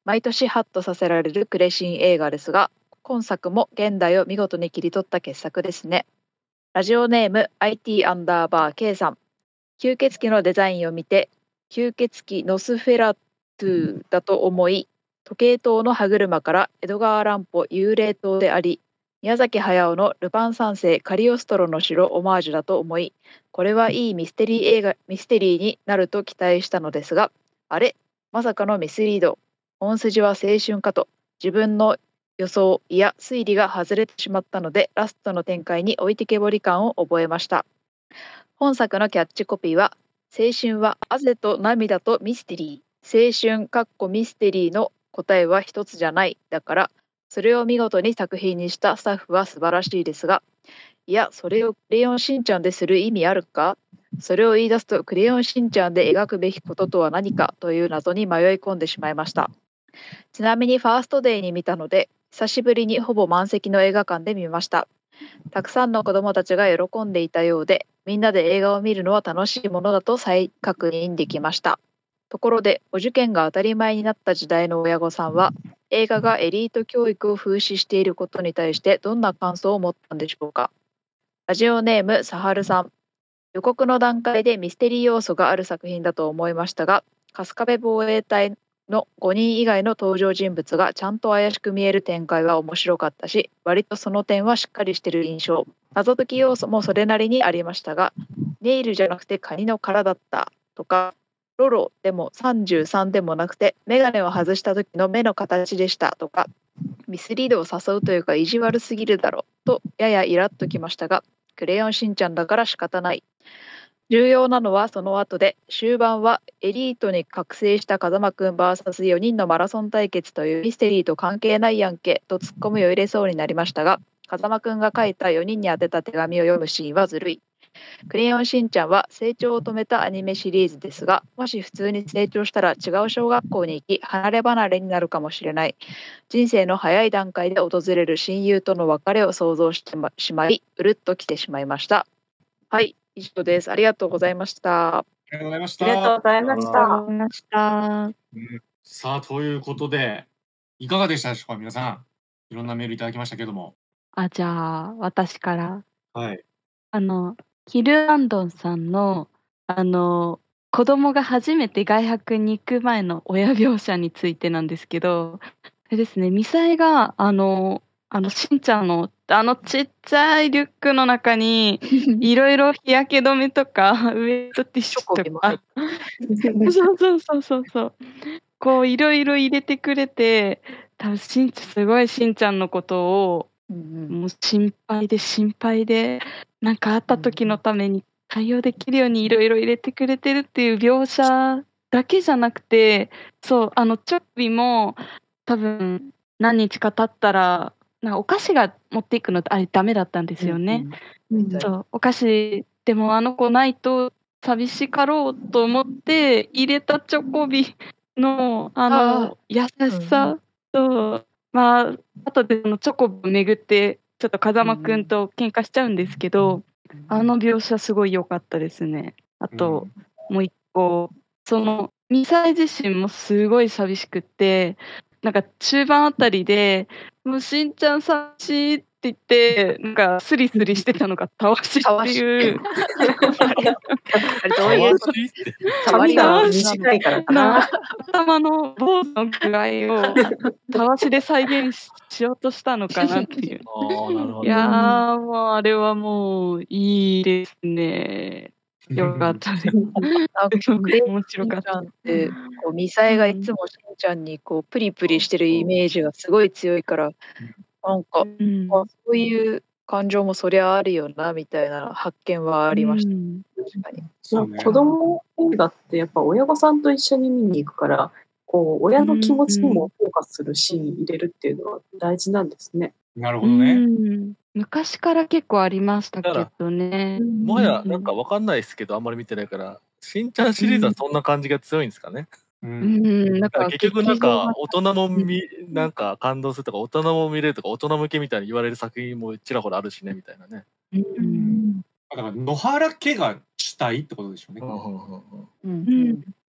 毎年ハッとさせられるクレシン映画ですが、今作も現代を見事に切り取った傑作ですね。ラジオネーム アイティー アンダーバー K さん。吸血鬼のデザインを見て、吸血鬼ノスフェラトゥだと思い、時計塔の歯車から江戸川乱歩幽霊塔であり、宮崎駿のルパン三世カリオストロの城オマージュだと思い、これはいいミステリー映画ミステリーになると期待したのですが、あれまさかのミスリード。本筋は青春かと、自分の予想いや推理が外れてしまったので、ラストの展開に置いてけぼり感を覚えました。本作のキャッチコピーは、青春は汗と涙とミステリー。青春かっこミステリーの答えは一つじゃないだから、それを見事に作品にしたスタッフは素晴らしいですが、いや、それをクレヨンしんちゃんでする意味あるか？それを言い出すとクレヨンしんちゃんで描くべきこととは何かという謎に迷い込んでしまいました。ちなみにファーストデーに見たので、久しぶりにほぼ満席の映画館で見ました。たくさんの子どもたちが喜んでいたようで、みんなで映画を見るのは楽しいものだと再確認できました。ところで、お受験が当たり前になった時代の親御さんは、映画がエリート教育を風刺していることに対してどんな感想を持ったんでしょうか。ラジオネームサハルさん。予告の段階でミステリー要素がある作品だと思いましたが、春日部防衛隊のごにん以外の登場人物がちゃんと怪しく見える展開は面白かったし、割とその点はしっかりしている印象。謎解き要素もそれなりにありましたが、ネイルじゃなくてカニの殻だったとか、ロロでもさんじゅうさんでもなくてメガネを外した時の目の形でしたとか、ミスリードを誘うというか意地悪すぎるだろうとややイラッときましたが、クレヨンしんちゃんだから仕方ない。重要なのはその後で、終盤はエリートに覚醒した風間くん ブイエスよにんのマラソン対決というミステリーと関係ないやんけとツッコミを入れそうになりましたが、風間くんが書いたよにんに宛てた手紙を読むシーンはずるい。クレヨンしんちゃんは成長を止めたアニメシリーズですが、もし普通に成長したら違う小学校に行き、離れ離れになるかもしれない。人生の早い段階で訪れる親友との別れを想像してしまい、うるっときてしまいました。はい、以上です。ありがとうございました。 ありがとうございました。 ありがとうございました。 ありがとうございました。 うんさあ、ということで、いかがでしたでしょうか、皆さん。いろんなメールいただきましたけども。 あ、じゃあ、私から。 はい。 あの、キル・アンドンさんの、あの、子供が初めて外泊に行く前の親描写についてなんですけど、あれですね、ミサイが、あの、あの、しんちゃんの、あのちっちゃいリュックの中に、いろいろ日焼け止めとか、ウエットティッシチョコビもュとか、そうそうそうそうそう。こう、いろいろ入れてくれて、多分しんちゃん、すごいしんちゃんのことを、 うんもう心配で心配で、なんかあった時のために対応できるようにいろいろ入れてくれてるっていう描写だけじゃなくて、そう、あの、チョッピも多分何日か経ったら、なんかお菓子が持っていくのあれダメだったんですよね。 うんそう、お菓子、でもあの子ないと寂しかろうと思って入れたチョコビの、あの、優しさと、まあ、あとでそのチョコビをめぐって、ちょっと風間くんと喧嘩しちゃうんですけど、あの描写すごい良かったですね。あと、もう一個、その、ミサイ自身もすごい寂しくって、なんか中盤あたりで、もうしんちゃん寂しいって言って、なんかスリスリしてたのがたわしっていう。 あれあれどういうこと？ 髪が短いからかな。 頭の坊主の具合をたわしで再現ししようとしたのかなっていう。 ああ、なるほど。 いやー、もうあれはもういいですね。よかったです。 なんかクレヨン面白かったしんちゃんってこうミサイがいつもしんちゃんにこうプリプリしてるイメージがすごい強いから、なんか、 うんあそういう感情もそりゃあるよなみたいな発見はありました。 うん確かに。 そうね子供映画ってやっぱ親御さんと一緒に見に行くから、こう親の気持ちにもフォーカスするシーン入れるっていうのは大事なんですね。 うなるほどね。 ん昔から結構ありましたけどね。 もはやなんかわかんないですけど、あんまり見てないから、しんちゃんシリーズはそんな感じが強いんですかね。 う。 うんん、なんか結局なんか大人もうん見なんか感動するとか大人も見れるとか大人向けみたいに言われる作品もちらほらあるしねみたいなね。 うんだから野原家が主体ってことでしょうね。 うんうんうんうんうんうん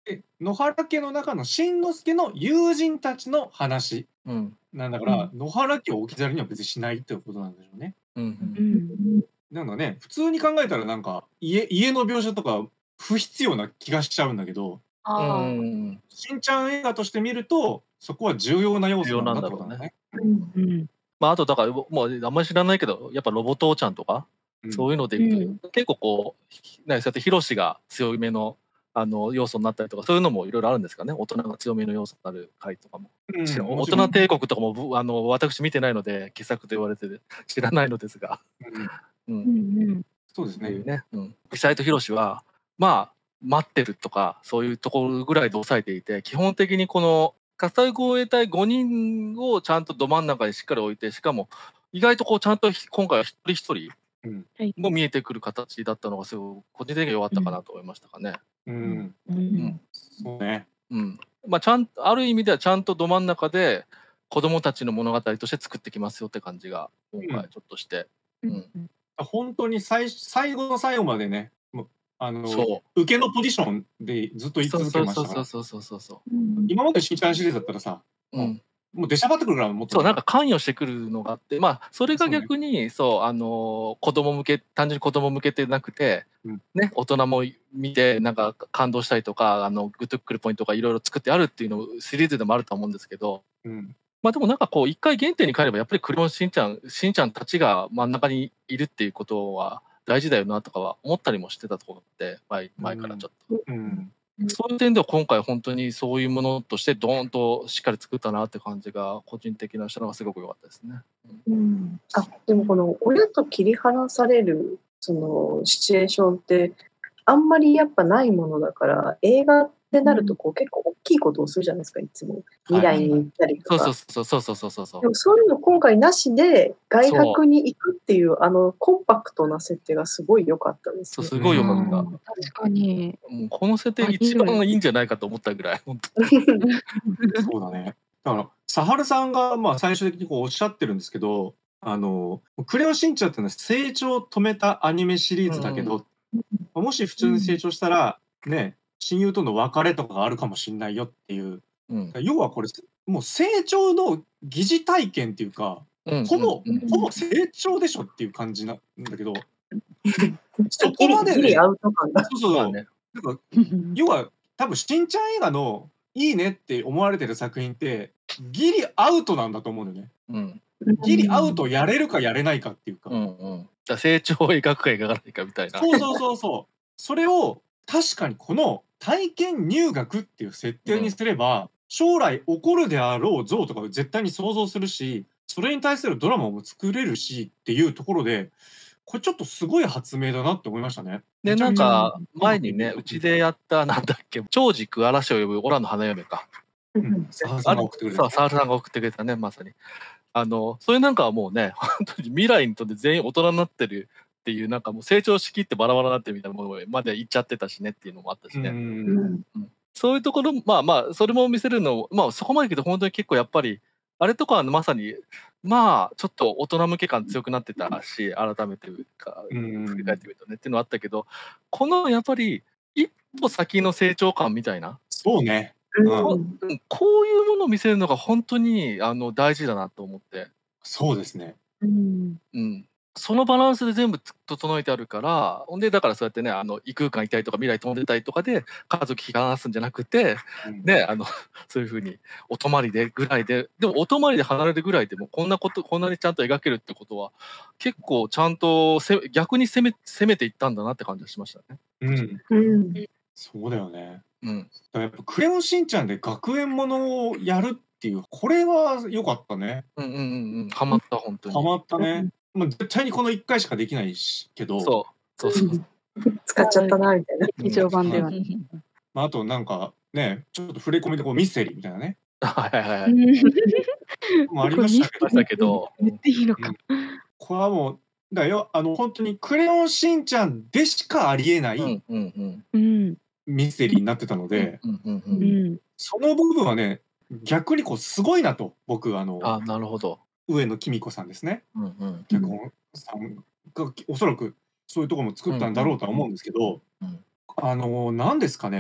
で野原家の中のしんのすけの友人たちの話うん。 なんだから、野原家を置き去りには別にしないってことなんでしょうね。 うんう。 うんん。 なんかね、普通に考えたらなんか家家の描写とか不必要な気がしちゃうんだけど、 うああ。 ん。 しんちゃん映画として見ると、そこは重要な要素なんだってことなんだね。 うんうん。 まあ、あとだから、もうあんまり知らないけど、やっぱロボ父ちゃんとか、 うんそういうのでいくと、結構こう、ね、そうやってヒロシが強めのあの要素になったりとか、そういうのもいろいろあるんですかね。大人が強めの要素になる回とかも。 うん知ら大もちろん人帝国とかもぶあの私見てないので、傑作と言われてて知らないのですが。 うんうん。 うんうん。 そうですね。 っていうね。うん。久井とヒロシは、まあ、待ってるとか、そういうところぐらいで抑えていて、基本的にこの火災護衛隊ごにんをちゃんとど真ん中にしっかり置いて、しかも意外とこうちゃんとひ今回は一人一人うん。 も見えてくる形だったのがすごい個人的には良かったかなと思いましたかね。 うん。 う。 うんん。 そうね。 うん。まあちゃんある意味ではちゃんとど真ん中で子供たちの物語として作ってきますよって感じが今回ちょっとして。 ううんん。 本当に最最後の最後までね、もうあのそ受けのポジションでずっとう。 言い続そうそうけましたから。 そうそうそうそうそう。 今までしんちゃんシリーズだったらさ、 うん。 もう出しゃばってくるからもっとそう、 ねなんか関与してくるのがあって、まあ、それが逆に、そう、あの、子供向け、単純に子供向けてなくて、 うんね、大人も見て、なんか感動したりとか、あの、グッとくるポイントがいろいろ作ってあるっていうのシリーズでもあると思うんですけど、 うんまあでもなんかこう、一回原点に帰れば、やっぱりクレヨンしんちゃん、しんちゃんたちが真ん中にいるっていうことは大事だよなとかは思ったりもしてたところって、前前からちょっと。 うんそういう点では今回本当にそういうものとしてドーンとしっかり作ったなって感じが個人的なしたのがすごく良かったですね。 うん、あでもこの親と切り離されるそのシチュエーションってあんまりやっぱないものだから映画ってなるとこう結構大きいことをするじゃないですかいつも未来に行ったりとか、 そうそうそうそうそうそうそうでもそういうの今回なしで外泊に行くっていうあのコンパクトな設定がすごい良かったですね。 そうすごい良かった。 確かに。 もうこの設定一番いいんじゃないかと思ったぐらい本当に。 そうだね。だから、サハルさんがまあ最終的にこうおっしゃってるんですけど、あの、クレヨンしんちゃんっていうのは成長を止めたアニメシリーズだけど、もし普通に成長したら、ね、親友との別れとかがあるかもしれないよっていう。 うん要はこれ、もう成長の疑似体験っていうか、 うんほぼ、 うんうんほぼ成長でしょっていう感じなんだけど、そこギリまでね、 ギリアウト感が。 そうそう、 まあねなんか要は多分しんちゃん映画のいいねって思われてる作品ってギリアウトなんだと思うんだよね。 うんギリアウトやれるかやれないかっていうか。 うんうん。だから成長を描くか描かないかみたいな。 そうそうそうそう。それを確かにこの体験入学っていう設定にすれば、将来起こるであろう像とかを絶対に想像するし、それに対するドラマも作れるしっていうところで、これちょっとすごい発明だなって思いましたね。 でなんかうん前にねうちでやったなんだっけ長寿く嵐を呼ぶオラの花嫁か。 うんサハルさんが送ってくれるそうサールさんが送ってくれたねまさに。あのそれなんかはもうね本当に未来にとって全員大人になってるっていうなんかもう成長しきってバラバラになってるみたいなものまで行っちゃってたしねっていうのもあったしね。 うんそういうところまあまあそれも見せるのまあそこまでいくと本当に結構やっぱりあれとかはまさにまあちょっと大人向け感強くなってたし改めてかうん振り返ってみるとねっていうのはあったけどこのやっぱり一歩先の成長感みたいなそうね。 うんこうんこういうものを見せるのが本当にあの大事だなと思って、 そうですね。 うんうん、そのバランスで全部つ整えてあるからほんでだからそうやってねあの異空間いたりとか未来飛んでたりとかで家族引き離すんじゃなくてうんねあのそういう風にお泊まりでぐらいででもお泊まりで離れるぐらいでもこんなことこんなにちゃんと描けるってことは結構ちゃんとせ逆に攻め攻めていったんだなって感じがしましたね。 うん、 うんそうだよね。 うん、 だからやっぱクレヨンしんちゃんで学園ものをやるっていう、これは良かったね。 うんうんうんうんハマった本当に。 ハマったね。まあ、絶対にこのいっかいしかできないしけど、 そうそうそう。 使っちゃったなみたいな。 劇場版ではね。 まあ、あとなんかね、ちょっと触れ込みでこうミステリーみたいなね、 はいはいはい。 もありましたけどまし、たけど、 言っていいのか。 これはもう、だよ、あの、本当にクレヨンしんちゃんでしかありえなうんいうんうんうん。 ミステリーになってたので、 うんうんう。 うんん。 その部分はね、逆にこうすごいなと、僕、あの、 あなるほど。 上野紀美子さんですね。 うんうん脚本さんがおそらくそういうところも作ったんだろうとは思うんですけど、 うんあの、なんですかね、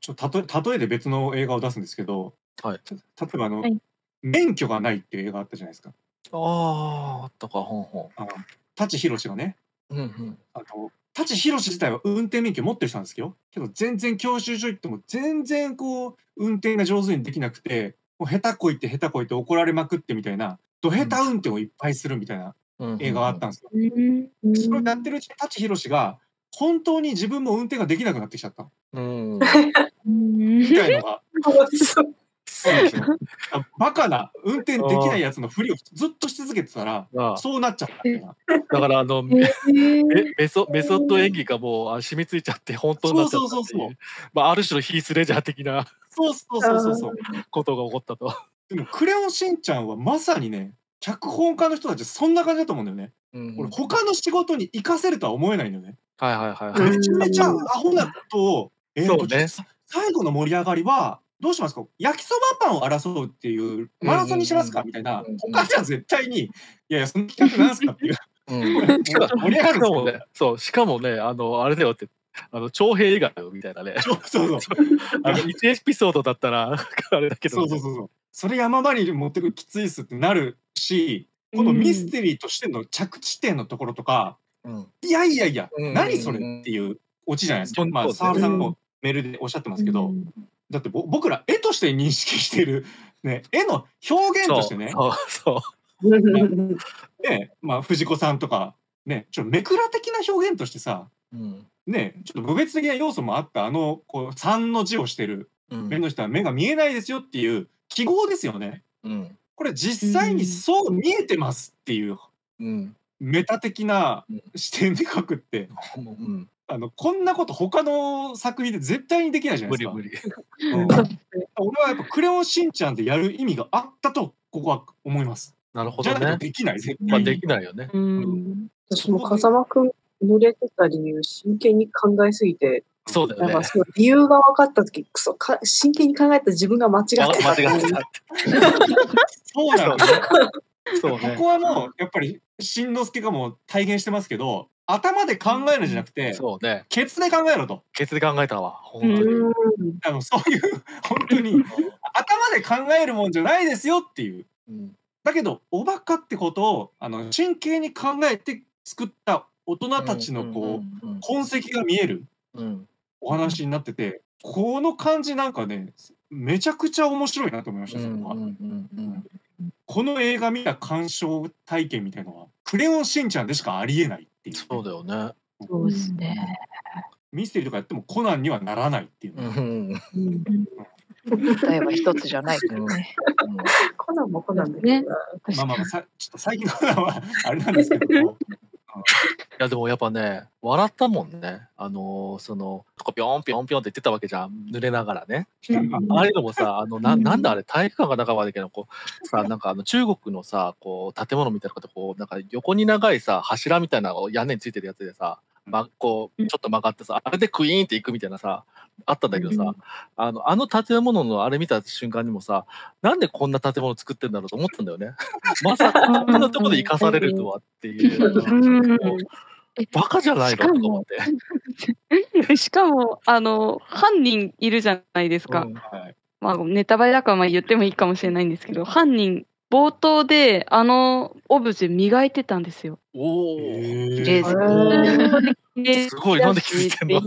ちょっとたと例えで別の映画を出すんですけど、 はい。 例えばあの、 はい。 免許がないっていう映画あったじゃないですか。 ああ、あったか、ほんほあの、舘ひろしがね、 ん。うんうん。 あの、舘ひろし自体は運転免許持ってる人なんですよ。けど全然教習所行っても全然こう運転が上手にできなくて、もう下手こいて下手こいて怒られまくってみたいな、ど下手運転をいっぱいするみたいなうんうん映画があったんですよ。 うん。 うんそれをやってるうちに舘ひろしが本当に自分も運転ができなくなってきちゃったうん。 うんみたいのがかわいそう。 そうなんですよ。あ、バカな運転できないやつのふりをずっとし続けてたら、 ああ、 そうなっちゃったみたいな。 だからあの、 えメーメメソメソッド演技がもう、あ、染みついちゃって本当になそうっちゃったっていう、 そうそうそう。 まあ、ある種のヒースレジャー的なそうそうそうそうそう。 ことが起こったと。 でもクレヨンしんちゃんはまさにね、脚本家の人たちそんな感じだと思うんだよね。 うん俺他の仕事に活かせるとは思えないんだよね。 はいはいはいはい。 めちゃめちゃアホなことを、えーと、 そうね。 さ最後の盛り上がりは、どうしますか？焼きそばパンを争うっていうマラソンにしますか？みたいなうんうんうん。 他じゃ絶対に、いやいや、その企画なんすかっていう。 うん。しか盛り上がるんですけど。 しかもね、そう、しかもね、あの、あれだよって、あの、長編映画だよみたいなね。 そうそうそう。 あの、いちエピソードだったら、あれだけどね。 そうそうそうそう。それ山場に持ってくきついっすってなるし、このミステリーとしての着地点のところとか、 うん。 いやいやいや、 うんうんうん何それっていうオチじゃないですか。まあ、 ほんと澤そうですね。 部さんもメールでおっしゃってますけど、だってぼ僕ら絵として認識している、ね、絵の表現としてね、 そうそう。 ね、まあ、藤子さんとか、ね、ちょっとメクラ的な表現としてさ、 うん。 ね、ちょっと部別的な要素もあったあの、こうさんの字をしてるうん目の人は目が見えないですよっていう記号ですよね。 うん。 これ実際にそう見えてますっていううん。 メタ的なうん。 視点で書くって、 うん。 あの、こんなこと他の作品で絶対にできないじゃない無ですか。 理無理。 うん。俺はやっぱクレヨンしんちゃんでやる意味があったと、ここは思います。 なるほじゃないとどね。 できない、絶まあ、 対に。 できないよね。 うん。私も風間くん濡れてた理由、真剣に考えすぎて、 そうだよね。 なんかそう理由が分かったとき、くそか、真剣に考えた自分が間違ってたって間違っていう。 た。 そうなんだね。 そうね。 ここはもうやっぱりしんのすけがもう体現してますけど、頭で考えるんじゃなくて、 そうね。 ケツで考えろと。 ケツで考えたわ、ほんとに。 うん。 あの、そういうほんとに頭で考えるもんじゃないですよっていう。 うん。 だけど、おバカってことを、あの、真剣に考えて作った大人たちのこう、 うんうん痕跡が見えるうん。うん。 お話になってて、この感じなんかね、めちゃくちゃ面白いなと思いました、そこは。 うんうんうんうん。 この映画見た鑑賞体験みたいのは、クレヨンしんちゃんでしかありえないっていう。 そうだよね。 そうですね。 ミステリーとかやってもコナンにはならないっていううね。 ん。 答えは一つじゃないからね。 コナンもコナンだけどな。 まあまあまあ、さちょっと最近のコナンはあれなんですけども。 いやでもやっぱね、笑ったもんね。あの、その、とかぴょんぴょんぴょんって言ってたわけじゃん、濡れながらね。あああいうのもさ、あの、ななんだあれ、体育館が中までけど、こう、さ、なんかあの中国のさ、こう、建物みたいなこと、こう、なんか横に長いさ、柱みたいなの屋根についてるやつでさ、ま、こう、ちょっと曲がってさ、あれでクイーンっていくみたいなさ、あったんだけどさ、あの、あの建物のあれ見た瞬間にもさ、なんでこんな建物作ってんだろうと思ったんだよね。まさかこんなとこで生かされるとはっていう。もうバカじゃないのとか思って。 しかも、あの、犯人いるじゃないですか。 うんはい。 まあ、ネタバレだからまあ言ってもいいかもしれないんですけど、犯人、冒頭であのオブジェ磨いてたんですよ。 おお。 綺麗ですね。 すごい、なんで気づいてんの？ ち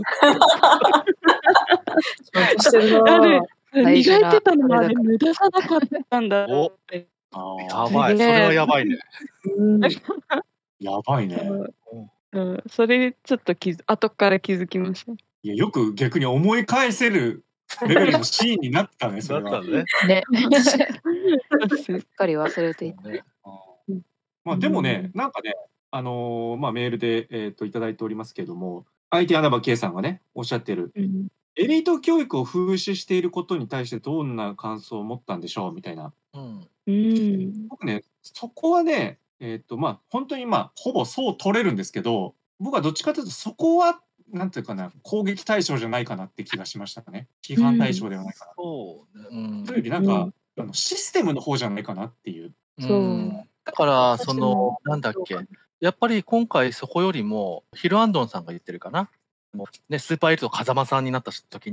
ゃんとしてるなぁ。 磨いてたのはあれ無駄じゃなかったんだって。 やばい、それはやばいね。 うん。 やばいね。 うん、それちょっと気づ後から気づきました。 いや、よく逆に思い返せるレベルのシーンになったね、それは。 だったね。 ね。 すっかり忘れていた。 まあでもね、なんかね、あのーまあメールで、えっと、いただいておりますけれども、相手穴場圭さんがね、おっしゃってる、 うんエリート教育を風刺していることに対してどんな感想を持ったんでしょうみたいな。 うん。 うん僕ね、そこはね、えっと、まあ、本当にまあ、ほぼそう取れるんですけど、僕はどっちかというとそこは、なんていうかな、攻撃対象じゃないかなって気がしましたかね。批判対象ではないかな。 そうね。うんというよりなんか、あのシステムの方じゃないかなっていう。 うんだから、その、なんだっけ、やっぱり今回そこよりも、ヒルアンドンさんが言ってるかな。もうね、スーパーエリート風間さんになった時に、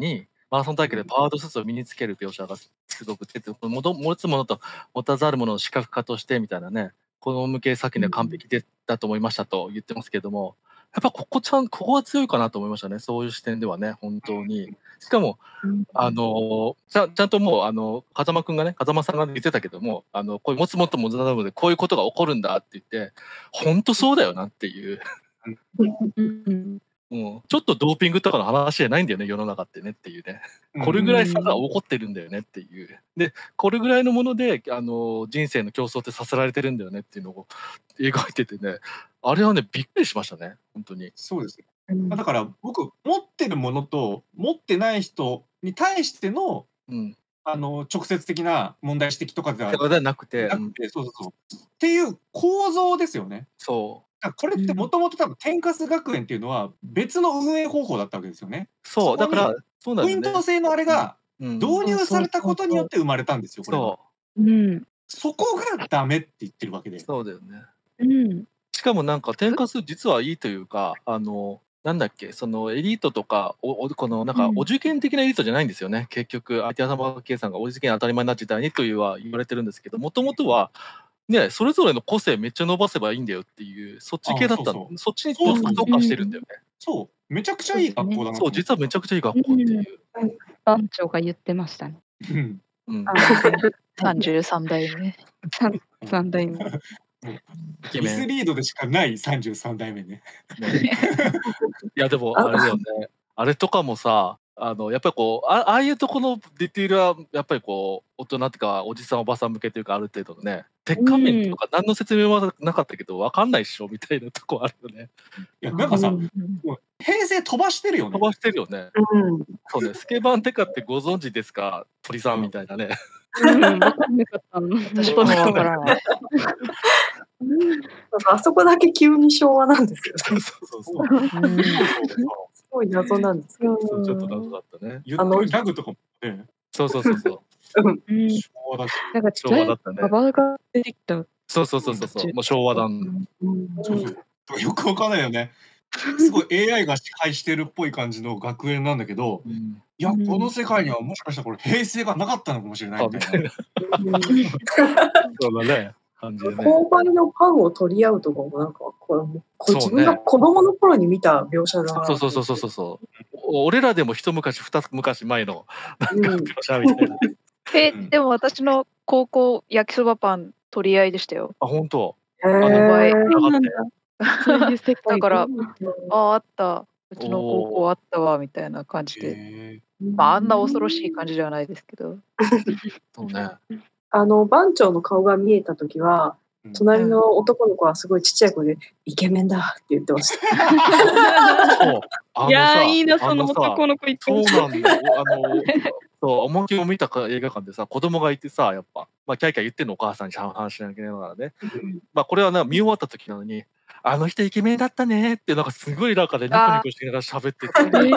マラソン大会でパワードスーツを身につける描写がすごく出て、もと持つものと持たざるものの視覚化としてみたいなね、子供向け作品で完璧でだと思いましたと言ってますけれども、やっぱここちゃん、ここは強いかなと思いましたね。そういう視点ではね、本当に。しかも、あの、ちゃんちゃんともう、あの、風間くんがね、風間さんが言ってたけども、あの、こういう持つものと持たざるものでこういうことが起こるんだって言って、本当そうだよなっていう。 うんうん、ちょっとドーピングとかの話じゃないんだよね、世の中ってねっていうね。これぐらい差が起こってるんだよねっていう。で、これぐらいのもので、あの、人生の競争ってさせられてるんだよねっていうのを描いててね、あれはね、びっくりしましたね、本当に。 そうですね。だから僕、持ってるものと持ってない人に対しての、 うん。 あの、直接的な問題指摘とかではとかではなくて、うん、 なくて、そうそうそう。っていう構造ですよね。 そう。 だからこれってもともと多分天カス学園っていうのは別の運営方法だったわけですよね。 そう、 そこにだから、そうなんポインだよね。 ト制のあれがうん、 導入されたことによって生まれたんですよ、これは。 そうんそこがダメって言ってるわけでう、。そうだよね。 うんしかもなんか天かす実はいいというか、あの、なんだっけ、そのエリートとか、おおこのなんかうんお受験的なエリートじゃないんですよね。結局、相手様計算がお受験当たり前になっ時代にというは言われてるんですけど、もともとは、ね、それぞれの個性めっちゃ伸ばせばいいんだよっていう、そっち系だったの。 あそうそうそっちにそうそう特化してるんだよね。 そう、めちゃくちゃいい学校だなとそう、 思って。 実はめちゃくちゃいい学校っていう。 番長が言ってましたね。 うんうん。 さんじゅうさん代目。 三三代目。 イケメン。 ミスリードでしかないさんじゅうさん代目ね。 ねいやでもあれだよね。あれとかもさ、あのやっぱりこうあああいうとこのディティールはやっぱりこう大人っていうかおじさんおばさん向けというかある程度のね、鉄仮面とか何の説明もなかったけど分かんないっしょみたいなとこあるよね。 いや、なんかさ、 うんもう平成飛ばしてるよね飛。ばしてるよね。 うんそうね、スケバンテカってご存知ですか、鳥さんみたいなね。 うん、わかんなかったの。 私もわからない。 なんかあそこだけ急に昭和なんですよね。 そうそうそう。 うんすごい謎なんですけど。 そうちょっと謎だったね。 言ってるギャグとかもね、 そうそうそうそう。 うん、 昭和だし。 なんか昭和だったね。 ババが出てきた。 そうそうそうそうそう。もう昭和だ。 うんそうそう。よくわかんないよね。すごい エーアイ が支配してるっぽい感じの学園なんだけど、 うんいや、 うんこの世界にはもしかしたらこれ平成がなかったのかもしれないあみたいみたいな。 な。そうだね。感じでね。 購買のパンを取り合うとかもなんかこれもこれそうね自分が子供の頃に見た描写だな。 そうそうそうそうそうそう。お俺らでも一昔二昔前のうん描写みたいな。 え、 うんでも私の高校焼きそばパン取り合いでしたよ。 あ本当。 へあの場合ーそうなんだ。そういう世界だからうんああ、あった。うちの高校あったわ、みたいな感じで。 へまあ、あんな恐ろしい感じではないですけど。 そうね。 あの番長の顔が見えた時はー隣の男の子はすごいちっちゃい声でイケメンだって言ってました。 そう。あのいやさーいいな、そのあさ男の子言ってそうほしい。 なんだよ。あの、そう、思いっきり見たか映画館でさ、子供がいてさ、やっぱ、まあ、キャイキャイ言ってんのお母さんに話しなきゃいけないながらね。まあ、これはな、見終わった時なのに、あの人イケメンだったねって、なんかすごい中でニコニコしながら喋ってて、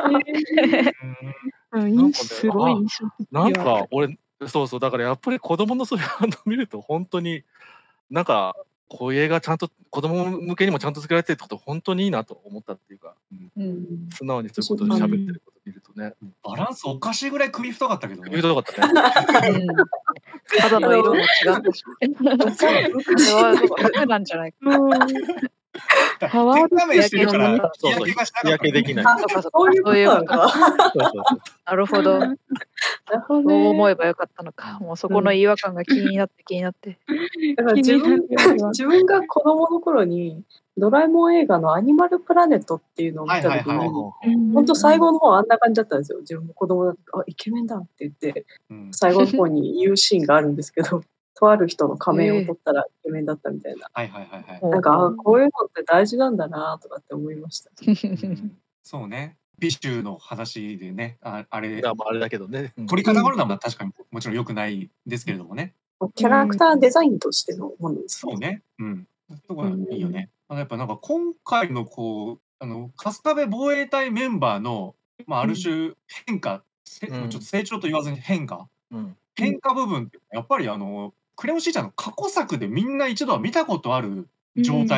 うん印すごい印象的。 なんか俺、そうそう、だからやっぱり子供のそういう反応見ると、本当に、なんか、こういう映画ちゃんと子供向けにもちゃんと作られてるってこと本当にいいなと思ったっていうか、 うん。 素直にそういうことで喋ってること見るとね、 バランスおかしいぐらい首太かったけどね。 見とよかったね。 うん肌の色も違ったし。それはダメなんじゃないか。 パワー鉄仮面してるからそうそう日焼けがしなか日った焼けできない。 あそうかそうかそういうことなんだ。 そうそうそうなるほど。 なるほどそうね。 思えばよかったのか。もうそこの違和感が気になって気になって。 だから自分気になるわ自分が子供の頃にドラえもん映画のアニマルプラネットっていうのを見た時はいはいはいに、本当最後の方あんな感じだったんですよ。自分も子供だったあイケメンだって言ってうん最後の方に言うシーンがあるんですけど、とある人の仮面を取ったらイケメンだったみたいな。 はいはいはいはい。 なんかあこういうのって大事なんだなとかって思いました。 うんそうね。ビシュの話でね、ああれいや、まあ、あれだけどね。うん取り方があるのは確かにもちろん良くないですけれどもね。 キャラクターデザインとしてのものですそうね。うん。とこいいよね。あのやっぱなんか今回のこう、あの、春日部防衛隊メンバーの、まあ、ある種変化、せうんちょっと成長と言わずに変化、 うん。 変化部分ってやっぱりあの、クレヨンしんちゃんの過去作でみんな一度は見たことある状態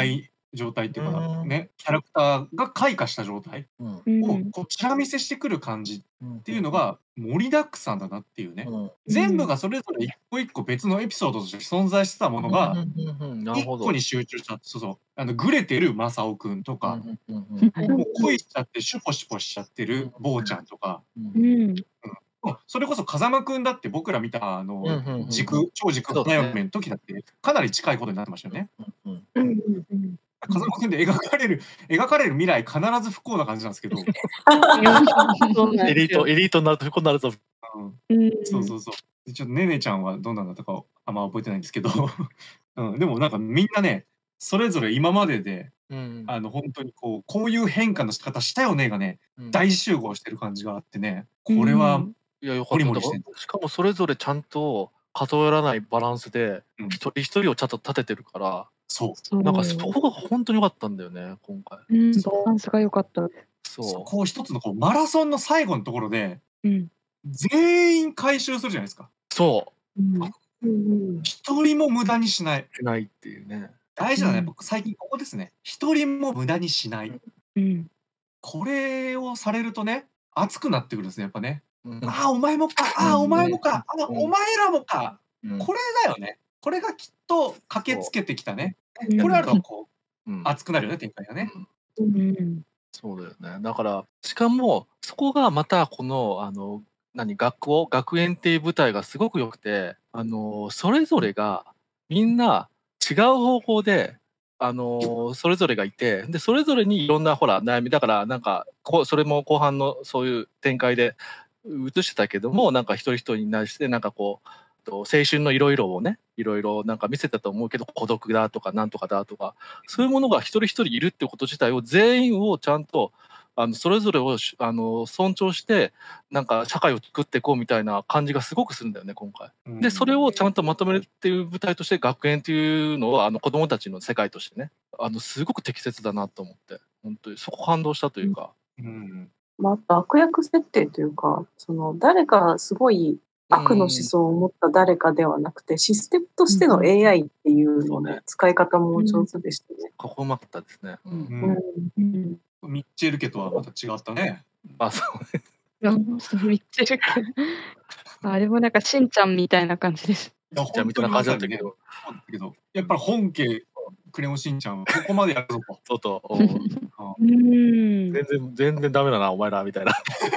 状態っていうか、 うんね、キャラクターが開花した状態うんうんをこうチラ見せしてくる感じうんっていうのが盛りだくさんだなっていうね。 うん全部がそれぞれ一個一個別のエピソードとして存在してたものが、 うんうんうんなるほど。 一個に集中した。そうそう。あの、グレてるマサオくんとか、 うんうんうんはいもう恋しちゃってシュポシュポしちゃってる坊ちゃんとか、 うんうんもうそれこそ風間くんだって僕ら見たあの、 うんうんうん時空超時空花嫁の時だってかなり近いことになってましたよね。 うんうんうんうんうん風間くんで描かれる描かれる未来必ず不幸な感じなんですけど、 そうなんエリーですよトエリートになると不幸になるぞ。 うん、 うんそうそうそう。でちょっとねねちゃんはどんなんだったかあんま覚えてないんですけど、うん、でもなんかみんなね、それぞれ今まででうんあの本当にこうこういう変化の仕方したよねがね、 うん大集合してる感じがあってね、これはいやよかった。 モリモリしてんだからしかもそれぞれちゃんと偏らないバランスでうん一人一人をちゃんと立ててるから、 そう。 そうなんかそこが本当に良かったんだよね今回。 うんバそうランスが良かった。 そそこを一つのこうマラソンの最後のところでうん全員回収するじゃないですか。 うそうんうんうん一人も無駄にしない。 うしないっていうね。 大事なのはやっうんぱ最近ここですね。一人も無駄にしない。 うんこれをされるとね、熱くなってくるんですね、やっぱね。 うんああ、お前もか、ああ、お前もか、あうんお前らもか。 うんこれだよね。これがきっと駆けつけてきたね。 うんこれあるとこううん熱くなるよね、展開がね。 うんうんそうだよね。だからしかもそこがまたこのあの何学校学園っていう舞台がすごく良くて、あのそれぞれがみんな違う方法であのそれぞれがいて、でそれぞれにいろんなほら悩みだからなんかこうそれも後半のそういう展開で映してたけども、なんか一人一人に対してなんかこうと青春のいろいろをねいろいろなんか見せたと思うけど、孤独だとかなんとかだとかそういうものが一人一人いるってこと自体を全員をちゃんとあのそれぞれをしあの尊重してなんか社会を作っていこうみたいな感じがすごくするんだよね今回。 うんでそれをちゃんとまとめるっていう舞台として学園っていうのはあの子どもたちの世界としてね、あのすごく適切だなと思って本当にそこ感動したというか。 うんまあ、あと悪役設定というか、その誰かすごい悪の思想を持った誰かではなくて、システムとしての エーアイ っていうのの使い方も上手でしたね。 ここうまかったですね。うんうんうんミッチェル家とはまた違ったね。 あそうね。 うんそう言ってるけどあれもなんかしんちゃんみたいな感じです。 いやじゃあみたいな感じだったけど、 そうだったけど、やっぱり本家クレヨンしんちゃんはここまでやるぞと。 そうと、おうん全然全然ダメだなお前らみたいな。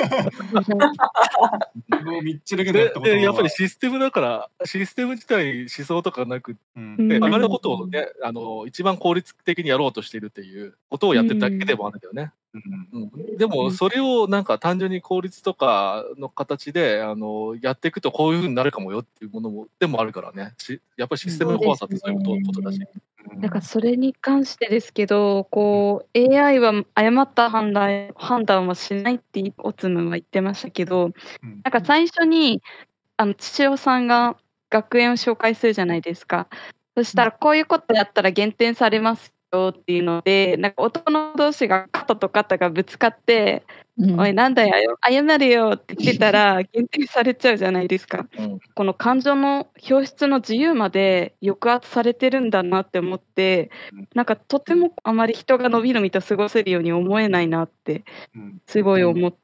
もうミッチェル家でやっでたことはでやっぱりシステムだからシステム自体に思想とかなくうんうんて、あれのことをねあの一番効率的にやろうとしているっていうことをやってるだけでもあるんだよね。 うんうん、でもそれをなんか単純に効率とかの形であのやっていくとこういう風になるかもよっていうものもでもあるからね。しやっぱりシステムの怖さってそういうこと,、ことだし。 だからそれに関してですけど、こう エーアイ は誤った判断判断はしないってオツムは言ってましたけど、 うんなんか最初にあの父親さんが学園を紹介するじゃないですか。そしたらこういうことやったら減点されますよっていうので、なんか男の同士が肩と肩がぶつかって、 うんおいなんだよ謝れよって言ってたら減点されちゃうじゃないですか。 うんこの感情の表出の自由まで抑圧されてるんだなって思って、なんかとてもあまり人が伸び伸びと過ごせるように思えないなってうんすごい思って、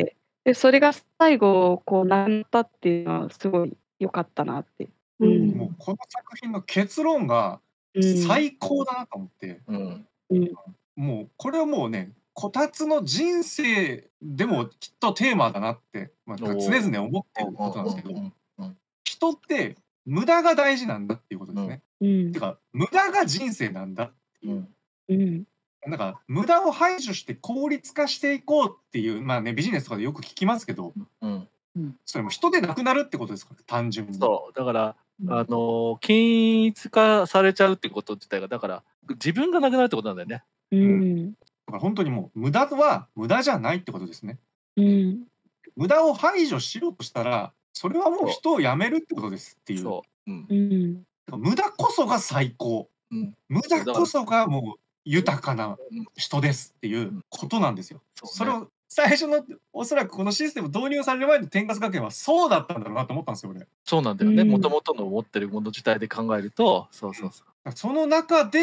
でそれが最後こうなったっていうのはすごい良かったなって。うんもうこの作品の結論がうん最高だなと思って、 うんうんもうこれはもうね、こたつの人生でもきっとテーマだなって、まあ、常々思ってることなんですけど、人って無駄が大事なんだっていうことですね。 うんてか無駄が人生なんだっていう。 うんうんなんか無駄を排除して効率化していこうっていう、まあね、ビジネスとかでよく聞きますけど、 うんそれも人でなくなるってことですから、単純に。 そうだからあの均一化されちゃうってこと自体がだから自分がなくなるってことなんだよね。 うんだから本当にもう無駄は無駄じゃないってことですね。 うん無駄を排除しようとしたら、それはもう人をやめるってことですっていう。 そう、うんうんだから無駄こそが最高。 うん無駄こそがもう豊かなうん人ですっていうことなんですよ。 そうねそれを最初のおそらくこのシステム導入される前の天かす学園はそうだったんだろうなと思ったんですよ俺。だかそうなんだよね。 うんもともとの持ってるもの自体で考えるとそうそうそう。 らその中で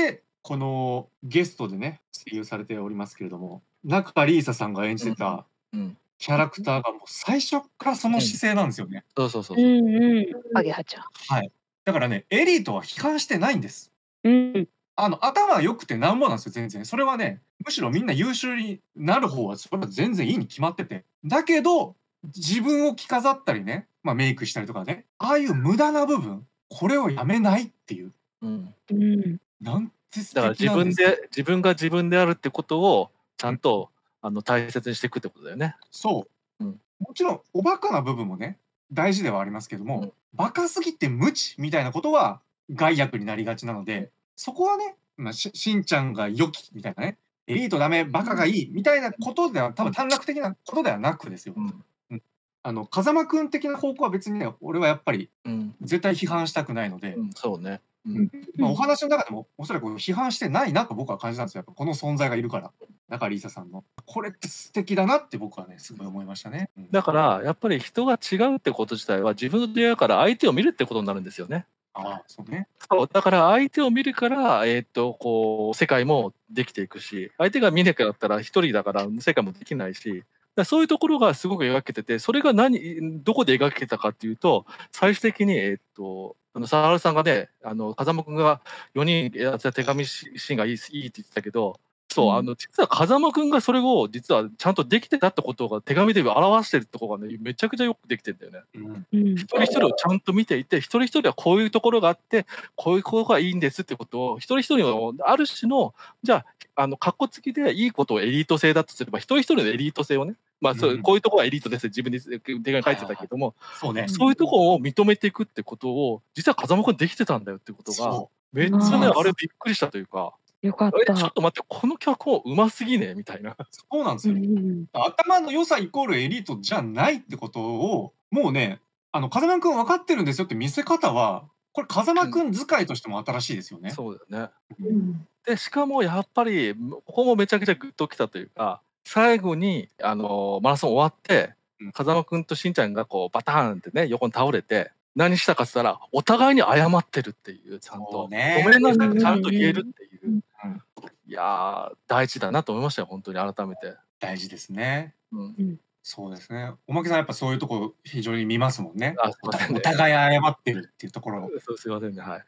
このゲストでね、声優されておりますけれども、中里依紗さんが演じてたうん。 キャラクターがもう最初からその姿勢なんですよね。 そうそうそううそう。 んうん。 アゲハちゃん。 はい。だからね、エリートは批判してないんです。 うん。 あの、頭が良くてなんぼなんですよ、全然。それはね、むしろみんな優秀になる方は、それは全然いいに決まってて。だけど、自分を着飾ったりね、まあメイクしたりとかね、ああいう無駄な部分、これをやめないっていう、 うん。 うん。 なんて素だから自分敵なんですか。 で自分が自分であるってことをちゃんと、あの大切にしていくってことだよね。 そう。 うん。 もちろん、おバカな部分もね、大事ではありますけども、 うん。 バカすぎて無知みたいなことは害悪になりがちなので、そこはね、まあ、ししんちゃんが良きみたいなね、エリートダメ、バカがいいみたいなことでは、多分短絡的なことではなくですよ。 うん。 うん。あの、風間くん的な方向は別にね、俺はやっぱりうん。 絶対批判したくないので、 うん、そうね。ううんん。まあ、お話の中でもおそらく批判してないなと僕は感じたんですよ。やっぱこの存在がいるから。中里依紗さんの。これって素敵だなって僕はね、すごい思いましたね。うん。 だからやっぱり人が違うってこと自体は自分の出会いから相手を見るってことになるんですよね。 ああ、そうね。 そう、だから相手を見るから、えっと、こう世界もできていくし、相手が見なきゃだったら一人だから世界もできないし、だそういうところがすごく描けてて、それが何どこで描けたかっていうと、最終的にえっと、あの沢原さんがね、あの風間君がよにんやった手紙シーンがいいいいって言ってたけど、そう、あの実は風間君がそれを実はちゃんとできてたってことが手紙で表してるところがね、めちゃくちゃよくできてるんだよね。 うん。 うん。 一人一人をちゃんと見ていて、一人一人はこういうところがあって、こういうことがいいんですってことを、一人一人のある種の、じゃあ、あの、かっこつきでいいことをエリート性だとすれば、一人一人のエリート性をね、まあ、そうう、 ん。 こういうところはエリートですって自分で手紙書いてたけども、 そうね。 そういうところを認めていくってことを、実は風間君できてたんだよってことが、 そめっちゃね、 ああ、 あれびっくりしたというか、 よかっえ、ちょた。 っと待って、この脚本うますぎねみたいな。 う。そうなんですよ。 うん。 頭の良さイコールエリートじゃないってことを、もうね、あの、風間くん分かってるんですよって見せ方は、これ風間くん使いとしても新しいですよね。 そうだよね。 うん。 で、しかもやっぱり、ここもめちゃくちゃグッときたというか、最後に、あの、マラソン終わってうん、 風間くんとしんちゃんがこうバターンってね、横に倒れて、何したかっつったら、お互いに謝ってるっていう、ちゃんそうと。 ね。 ごめんなさいってちゃんとうんうん言えるっていうう。 ん。 うん。 いやー、大事だなと思いましたよ、ほんとに改めて。 大事ですね。 うん。 うん。 そうですね。おまけさんやっぱそういうとこ非常に見ますもんね。 あ、すいおたおませんね。 互い謝ってるっていうところ。 そう、すいませんね、はい。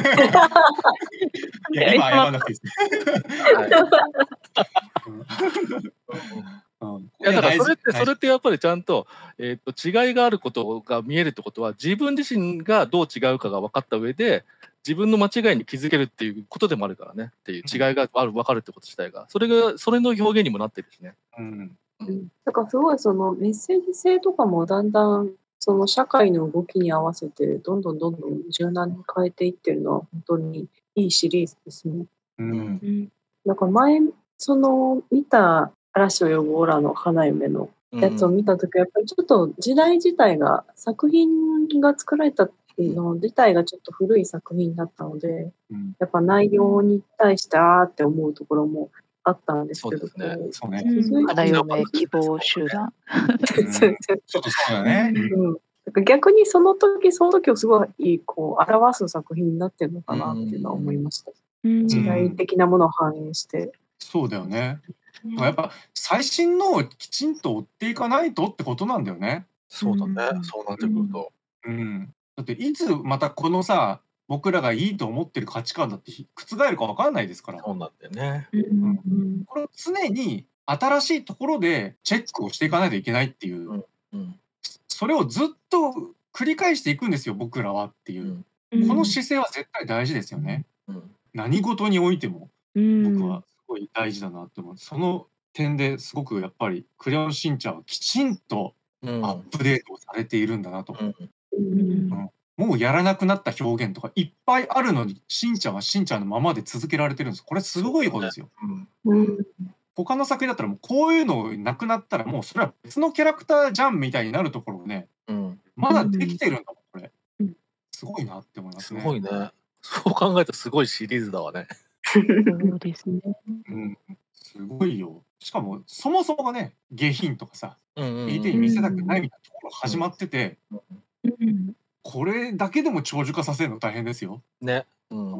いや、今謝らなくていいです。 はい。 うん。 うんうん。 うん。 いいや、 やだからそれ大事大事。 ってそれってやっぱりちゃんと、えっと違いがあることが見えるってことは、自分自身がどう違うかが分かった上で、自分の間違いに気づけるっていうことでもあるからねっていううん。 違いがある分かるってこと自体が、それがそれの表現にもなってるしね。 うん。 う。 うんん。だからすごいそのメッセージ性とかもだんだんその社会の動きに合わせてどんどんどんどん柔軟に変えていってるのは本当にいいシリーズですね。 う。 うんん。 うん。 なんか前その見た嵐を呼ぶオラの花嫁のうやつをん。 見た時はやっぱりちょっと時代自体が作品が作られたの自体がちょっと古い作品だったので、 うん。 やっぱ内容に対してあーって思うところもあったんですけど、 そうですね。 こそうね。 う続い花て嫁希望集団。 うん。 そうそうちょっとそうだうね。 ん。 うん。だから逆にその時その時をすごいこう表す作品になってるのうかなっていうのは思いん。 ました。 う。 時代うん。 的なものを反映して。 そうだよね。だからやっね。 ぱ最新のをきちんと追っていかないとってことなんだよね。 うそうだね。 ん。 そうなっうん。 てくると。 うん。だっていつまたこのさ、僕らがいいと思ってる価値観だってひ覆るか分かんないですから。 そうなんだよね。 ううん。 ん。 うん。 これを常に新しいところでチェックをしていかないといけないっていうう、 ん。うん。 それをずっと繰り返していくんですよ、僕らはっていうう。 ん。 うこのん。 姿勢は絶対大事ですよね。 うん。 何事においても、 う僕はん。 すごい大事だなって思う。その点ですごくやっぱりクレヨンしんちゃんはきちんとうアッん。 プデートされているんだなと。 うん。 う。 うんん。 うん。もうやらなくなった表現とかいっぱいあるのに、しんちゃんはしんちゃんのままで続けられてるんです。これすそうだね。 ごいことですよ。 うん。 う。 うんん。他の作品だったらもうこういうのなくなったらもうそれは別のキャラクターじゃんみたいになるところをね、 うん。 まだできうん。 てるんだもん、これ。 うん。 すごいなって思いますすごね。 いね。そう考えるとすごいシリーズだわね。 そうですね。 うん。すごいよ。しかもそもそもがね、下品とかさ、 うんうん相手うん。 に見せたくなうん。 いみたいなところうん。 始まってて、 うん。 うん。 これだけでも長寿化させるの大変ですよ。 ね。ううん。 ん。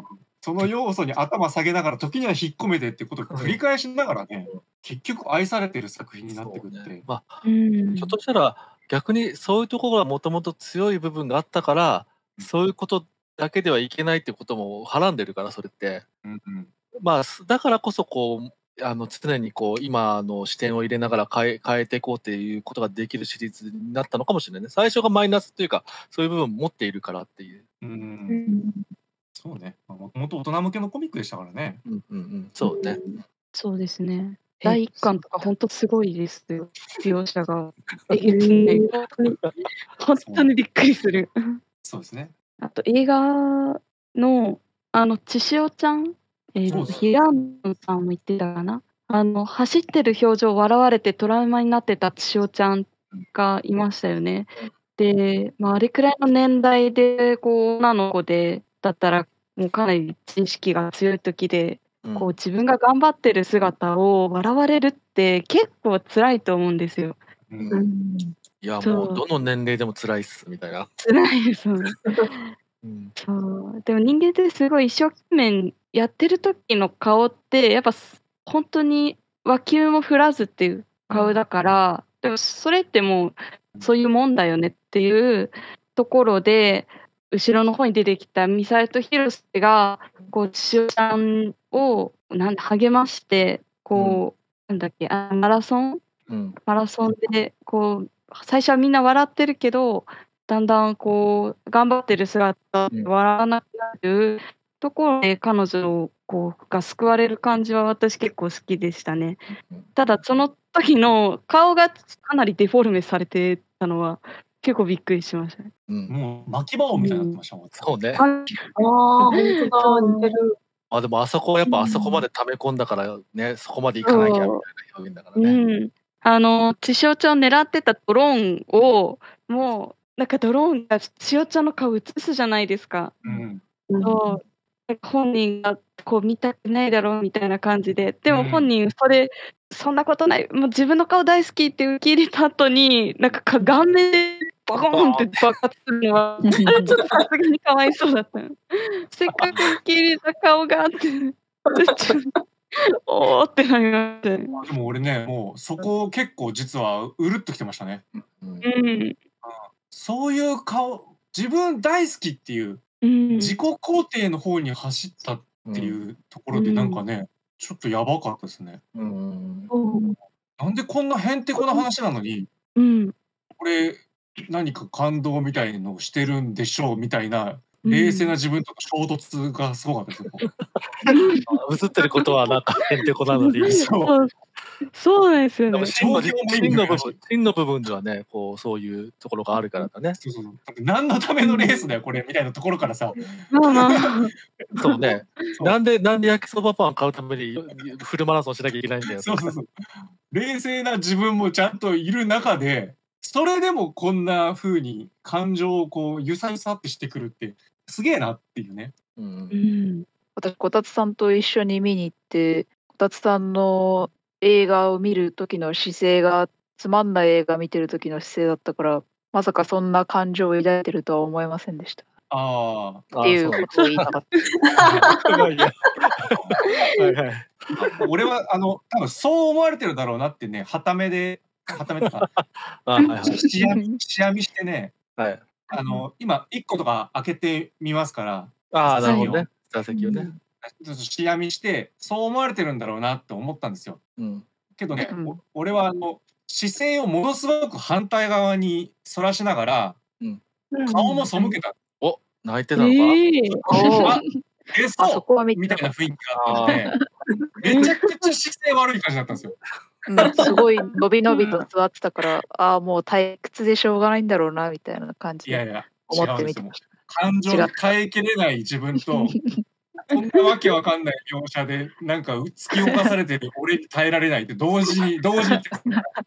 その要素に頭下げながら時には引っ込めてってことを繰り返しながらね、結局愛されてる作品になってくって、 ね、まあ、 うんひょっとしたら逆にそういうところがもともと強い部分があったから、そういうことだけではいけないっていうこともはらんでるから、それって。 うんうん、 まあ、だからこそこうあの常にこう今の視点を入れながら変え変えていこうっていうことができるシリーズになったのかもしれないね。最初がマイナスというか、そういう部分を持っているからっていう。 う、 うんんそうね。もともと大人向けのコミックでしたからね。 うんうんうん、そうね。 そうですね。 えだいいっかんとか本当すごいですよ。描写が。えげつない。本当に、本当にびっくりする。 そうですね。 あと映画の、あの、ちしおちゃん、えー、 そうです平野さんも言ってたかな。あの、走ってる表情笑われてトラウマになってたちしおちゃんがいましたよね。で、まあ、あれくらいの年代で、こう、女の子で、だったら、もうかなり知識が強い時で、 うんこう、自分が頑張ってる姿を笑われるって結構辛いと思うんですよ。 うんうんいやそうもうどの年齢でも辛いっすみたいな。 辛いですよね。 うんそう。でも人間ってすごい一生懸命やってる時の顔って、やっぱす本当に脇目も振らずっていう顔だから、でもそれってもうそういうもんだよねっていうところで、後ろの方に出てきたミサイとヒロシが、こう、千代ちゃんをなんで励まして、こう、なんだっけ、あマラソンうんマラソンで、こう、最初はみんな笑ってるけど、だんだんこう、頑張ってる姿うん笑わなくなるところで、彼女こうが救われる感じは私結構好きでしたね。ただその時の顔がかなりデフォルメされてたのは結構びっくりしましたね。 うん、 もう巻き場王みたいになってましたもん。 そうね。 ああ、本当だ、似てる。 あでもあそこはやっぱあそこまで溜め込んだからね、そこまでいかなきゃみたいな表現だからね。 うん。あの、千代ちゃんを狙ってたドローンを、もう、なんかドローンが千代ちゃんの顔映すじゃないですか。 うん。 そう。なんか本人がこう見たくないだろうみたいな感じで。でもうん本人それ、そんなことない。もう自分の顔大好きって受け入れた後に、なんかか顔面でバコーンって爆発するのは、あれちょっとさすがにかわいそうだったの。せっかく受け入れた顔があって、ちょっとおーってなりましたね。 でも俺ね、もうそこ結構実はうるっときてましたね。 うんうん。 そういう顔、自分大好きっていう、 うん。 自己肯定の方に走ったっていうところでなんかね、ちょっとやばかったですね。 うんそうなんでこんなへんてこな話なのに、 うん。 これ何か感動みたいのをしてるんでしょうみたいな、冷静な自分との衝突がすごかったですよ。 映ってることはなんかへんてこなのに。 そう。 そうそうなんですよねでも。真の状況も意味真の部ないし分真の部分ではね、こうそういうところがあるからだね。 そうそうそう。何のためのレースだよこれみたいなところからさ、 まあまあ。 そうね。 そうなんでなんで焼きそばパン買うためにフルマラソンしなきゃいけないんだよ。 そうそうそう。冷静な自分もちゃんといる中で、それでもこんな風に感情をこうゆさゆさってしてくるってすげえなっていうね。 うんうん。 私こたつさんと一緒に見に行ってこたつさんの映画を見る時の姿勢がつまんない映画見てる時の姿勢だったからまさかそんな感情を抱いてるとは思いませんでしたああ。 っていうことを言いたかった。 まあいいやはいはい。 俺はあの多分そう思われてるだろうなってね、はためで、はためとか、 あはいはい視野見視野見してね、 はい。 あの今いっことか開けてみますから、 ああなるほどはいね。座席をね。 ちょっと視野見してそう思われてるんだろうなって思ったんですよ。 うん。 けどね、 うんお俺はあの視線をものすごく反対側に反らしながら、顔も背けた。 お泣いてたのか。 ええ。 あ、えあそそこは見うみたいな雰囲気がああったので、めちゃくちゃ姿勢悪い感じだったんですよ。 うんすごい伸び伸びと座ってたからああもう退屈でしょうがないんだろうなみたいな感じでいやいや、 思っ違うんですよ。 て見てました。 感情に耐えきれない自分と、こんなわけわかんない描写で、なんか突き動かされてる俺に耐えられないって同時に、同時にって、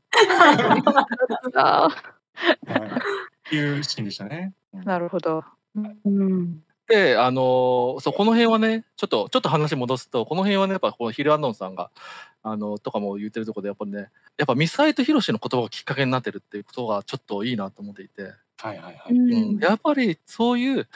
あはい、いうシーンでしたね。 なるほど。 うん。 で、あのーそうこの辺はね、ちょっとちょっと話戻すと、この辺はねやっぱこのヒルアンノンさんがあのとかも言ってるところでやっぱりね、やっぱミサイとヒロシの言葉がきっかけになってるっていうことがちょっといいなと思っていて、 はいはいはい。 ううんん。 やっぱりそういう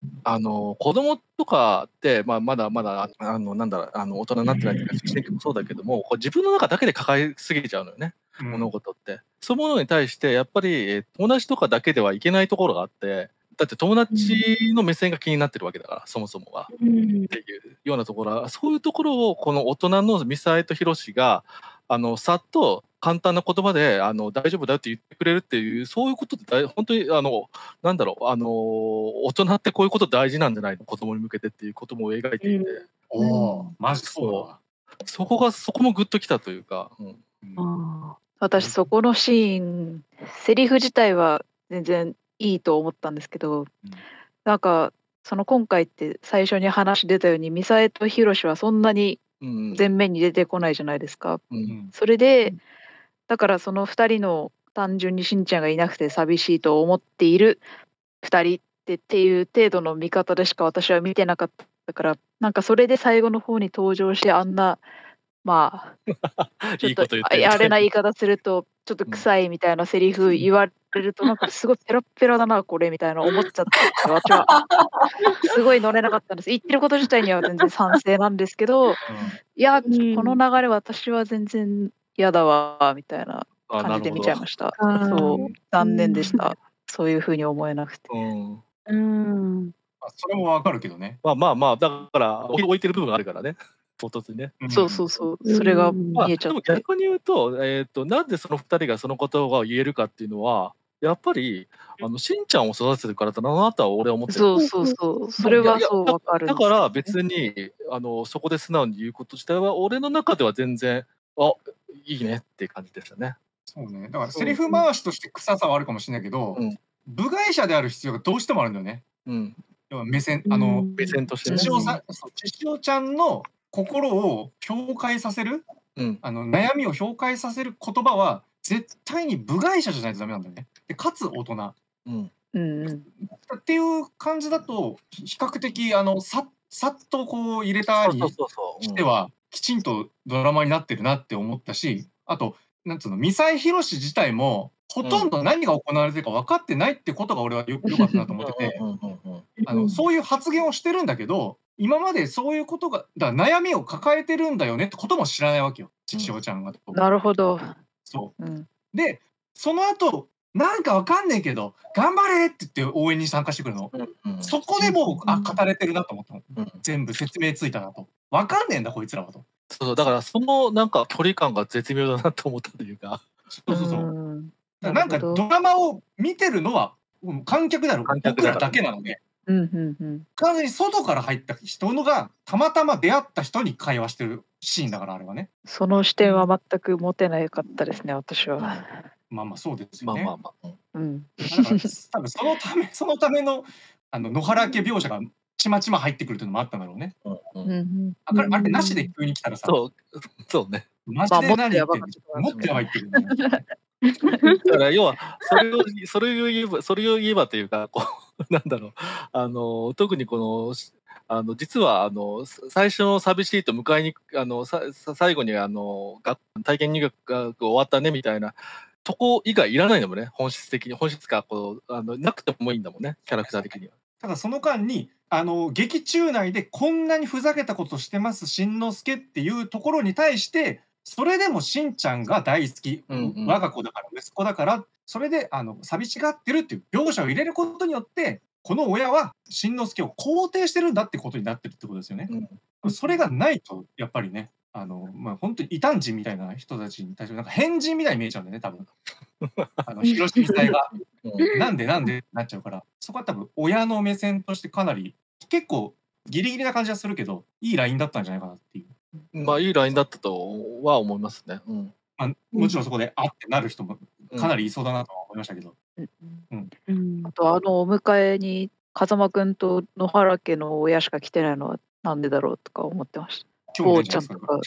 あの子供とかって、まあ、まだまだあのなんだろうあの大人になってないというか思春期もそうだけども、こう自分の中だけで抱えすぎちゃうのよね、 うん物事って。そういうものに対してやっぱりえー友達とかだけではいけないところがあって、だって友達の目線が気になってるわけだから、そもそもは。 うんっていうようなところは、そういうところをこの大人のミサエとヒロシがあのさっと簡単な言葉であの大丈夫だよって言ってくれるっていう、そういうことって大本当にあのなんだろうあの大人ってこういうこと大事なんじゃないの、子供に向けてっていうことも描いていて、 おお、マジそうだわ。 そこがそこもグッときたというか、うんうんあー私そこのシーンセリフ自体は全然いいと思ったんですけど、 うんなんかその今回って最初に話出たようにミサエとヒロシはそんなにうん前面に出てこないじゃないですか。 ううんんそれでだからそのふたりの単純にしんちゃんがいなくて寂しいと思っているふたりってっていう程度の見方でしか私は見てなかったから、なんかそれで最後の方に登場してあんなまあちょいっといこと言ってるああれな言い方するとちょっと臭いみたいなセリフ言われるとなんかすごいペラッペラだなこれみたいな思っちゃって私はすごい乗れなかったんです。言ってること自体には全然賛成なんですけど、いやこの流れ私は全然嫌だわみたいなあ感じで見ちゃいました。 あーそう残念でした。そういうふうに思えなくて。 うんうん。 あそれもわかるけどね。 まあまあまあだから置いてる部分があるからね、唐突にね。 んそうそうそうそれがまあ、でも見えちゃって。 逆に言うと、えー、となんでそのふたりがその言葉を言えるかっていうのはやっぱりあのしんちゃんを育ててるからだなとは俺は思ってる。 そうそうそうそれはそうわかるんですよね。 だから別にあのそこで素直に言うこと自体は俺の中では全然あいいねっていう感じでしたね。 そうね。だからセリフ回しとして臭さはあるかもしれないけど、 うん部外者である必要がどうしてもあるんだよね。 うん、 要は目線、あの、 目線としてね。 千代さん、そう千代ちゃんの心を境界させる、 うんあの悩みを境界させる言葉は絶対に部外者じゃないとダメなんだよね。でかつ大人うんうんうんっていう感じだと比較的あのささっとこう入れたりそうそうそうしてはきちんとドラマになってるなって思ったし、あとなんつうのミサイヒロシ自体もほとんど何が行われてるか分かってないってことが俺はよよかったなと思ってて、 うんうんうんうんあのそういう発言をしてるんだけど、今までそういうことがだから悩みを抱えてるんだよねってことも知らないわけよ、千代ちゃんが。 なるほど。 そううんでその後なんかわかんねえけど頑張れって言って応援に参加してくるの。 うんそこでもうあ語れてるなと思ったの。 うん全部説明ついたなと。わかんねえんだこいつらはと。 そうだからそのなんか距離感が絶妙だなと思ったというか。 そうそうそう。 うんだからなんかドラマを見てるのはうん観客である観客だから僕らだけなので、 うんうんうん完全に外から入った人のがたまたま出会った人に会話してるシーンだからあれはね。 その視点は全く持てなかったですね私は。 まあまあそうですまあよね。 まあまあ。 うんだから多分そのためそのためのあの野原家描写がちまちま入ってくるというのもあったんだろうね。 うんううんんうんあれあれなしで急に来たらさ、 そうそうね。 マジで何言ってんの、もっとやばいってるね。 だから要はそれをそれを言えばそれを言えばというかこうなんだろうあの特にこのあの実はあの最初の寂しいと迎えにあのささ最後にあの学体験入学が終わったねみたいなとこ以外いらないのもね、本質的に本質かこうあのなくてもいいんだもんね、キャラクター的には。 ただその間にあの劇中内でこんなにふざけたことしてますしんのすけっていうところに対してそれでもしんちゃんが大好き、 うんうん我が子だから息子だからそれであの寂しがってるっていう描写を入れることによってこの親はしんのすけを肯定してるんだってことになってるってことですよね。それがないとやっぱりねあの、まあ、本当に異端人みたいな人たちに対してなんか変人みたいに見えちゃうんだよね多分。あの広島さんがなんでなんでってなっちゃうから、そこは多分親の目線としてかなり結構ギリギリな感じはするけどいいラインだったんじゃないかなっていう。 まあいいラインだったとは思いますね。うんまあ、もちろんそこであってなる人もかなりいそうだなとは思いましたけど、 うんあとあのお迎えに風間くんと野原家の親しか来てないのはなんでだろうとか思ってました。坊ちゃんとか。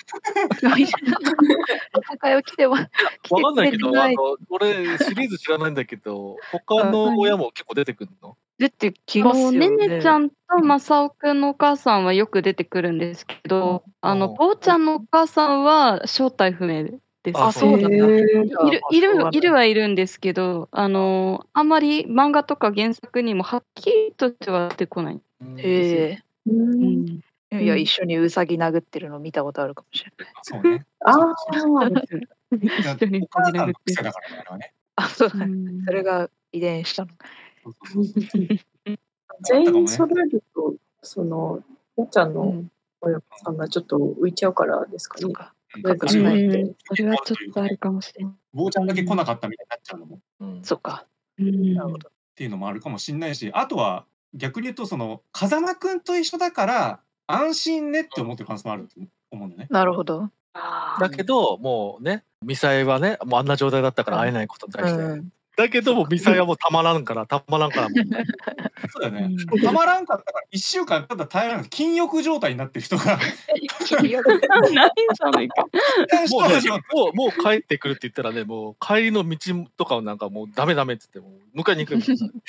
仲良きてはわかんないけど、あないの俺シリーズ知らないんだけど、他の親も結構出てくるの？ 出てきますよね。 ねねちゃんと正雄くんのお母さんはよく出てくるんですけど、あの坊ちゃんのお母さんは正体不明です。 あそうなんだいるいるいるはいるんですけど、あのあんまり漫画とか原作にもはっきりとは出てこない。 へえ。 う。 うんん。 いや、一緒にウサギ殴ってるの見たことあるかもしれない。 そうね。 あそうあ、 一緒にお母さんの殴ってる。 癖だからね、あれはね。 あ、そうだね。 うんそれが遺伝したのか。 そうそうそうそう。 全員あったかもね揃えると、その、おちゃんのうん。 親御さんがちょっと浮いちゃうからですかね。 そっか。 それぞ確かに。 れ揃えて。 うん、それはちょっとあるかもしれない。 坊ちゃんだけ来なかったみたいになっちゃうのもっうんそっか。 うんなるほど。 ていうのもあるかもしんないし、あとは逆に言うとその風間くんと一緒だから安心ねって思ってる可能性もあると思うんだよね。 なるほど。 だけど、もうね、ミサエはね、もうあんな状態だったから会えないことに対して。 うん。 だけども、ミサエはもうたまらんから、たまらんからもう。 そうだよね。 うんたまらんかったからいっしゅうかんただ耐えられない禁欲状態になってる人が金曜日何その言い方。 もうね、 ももう、もう帰ってくるって言ったらね、もう帰りの道とかをなんかもうダメダメっつって、もう迎えに行くみたいな。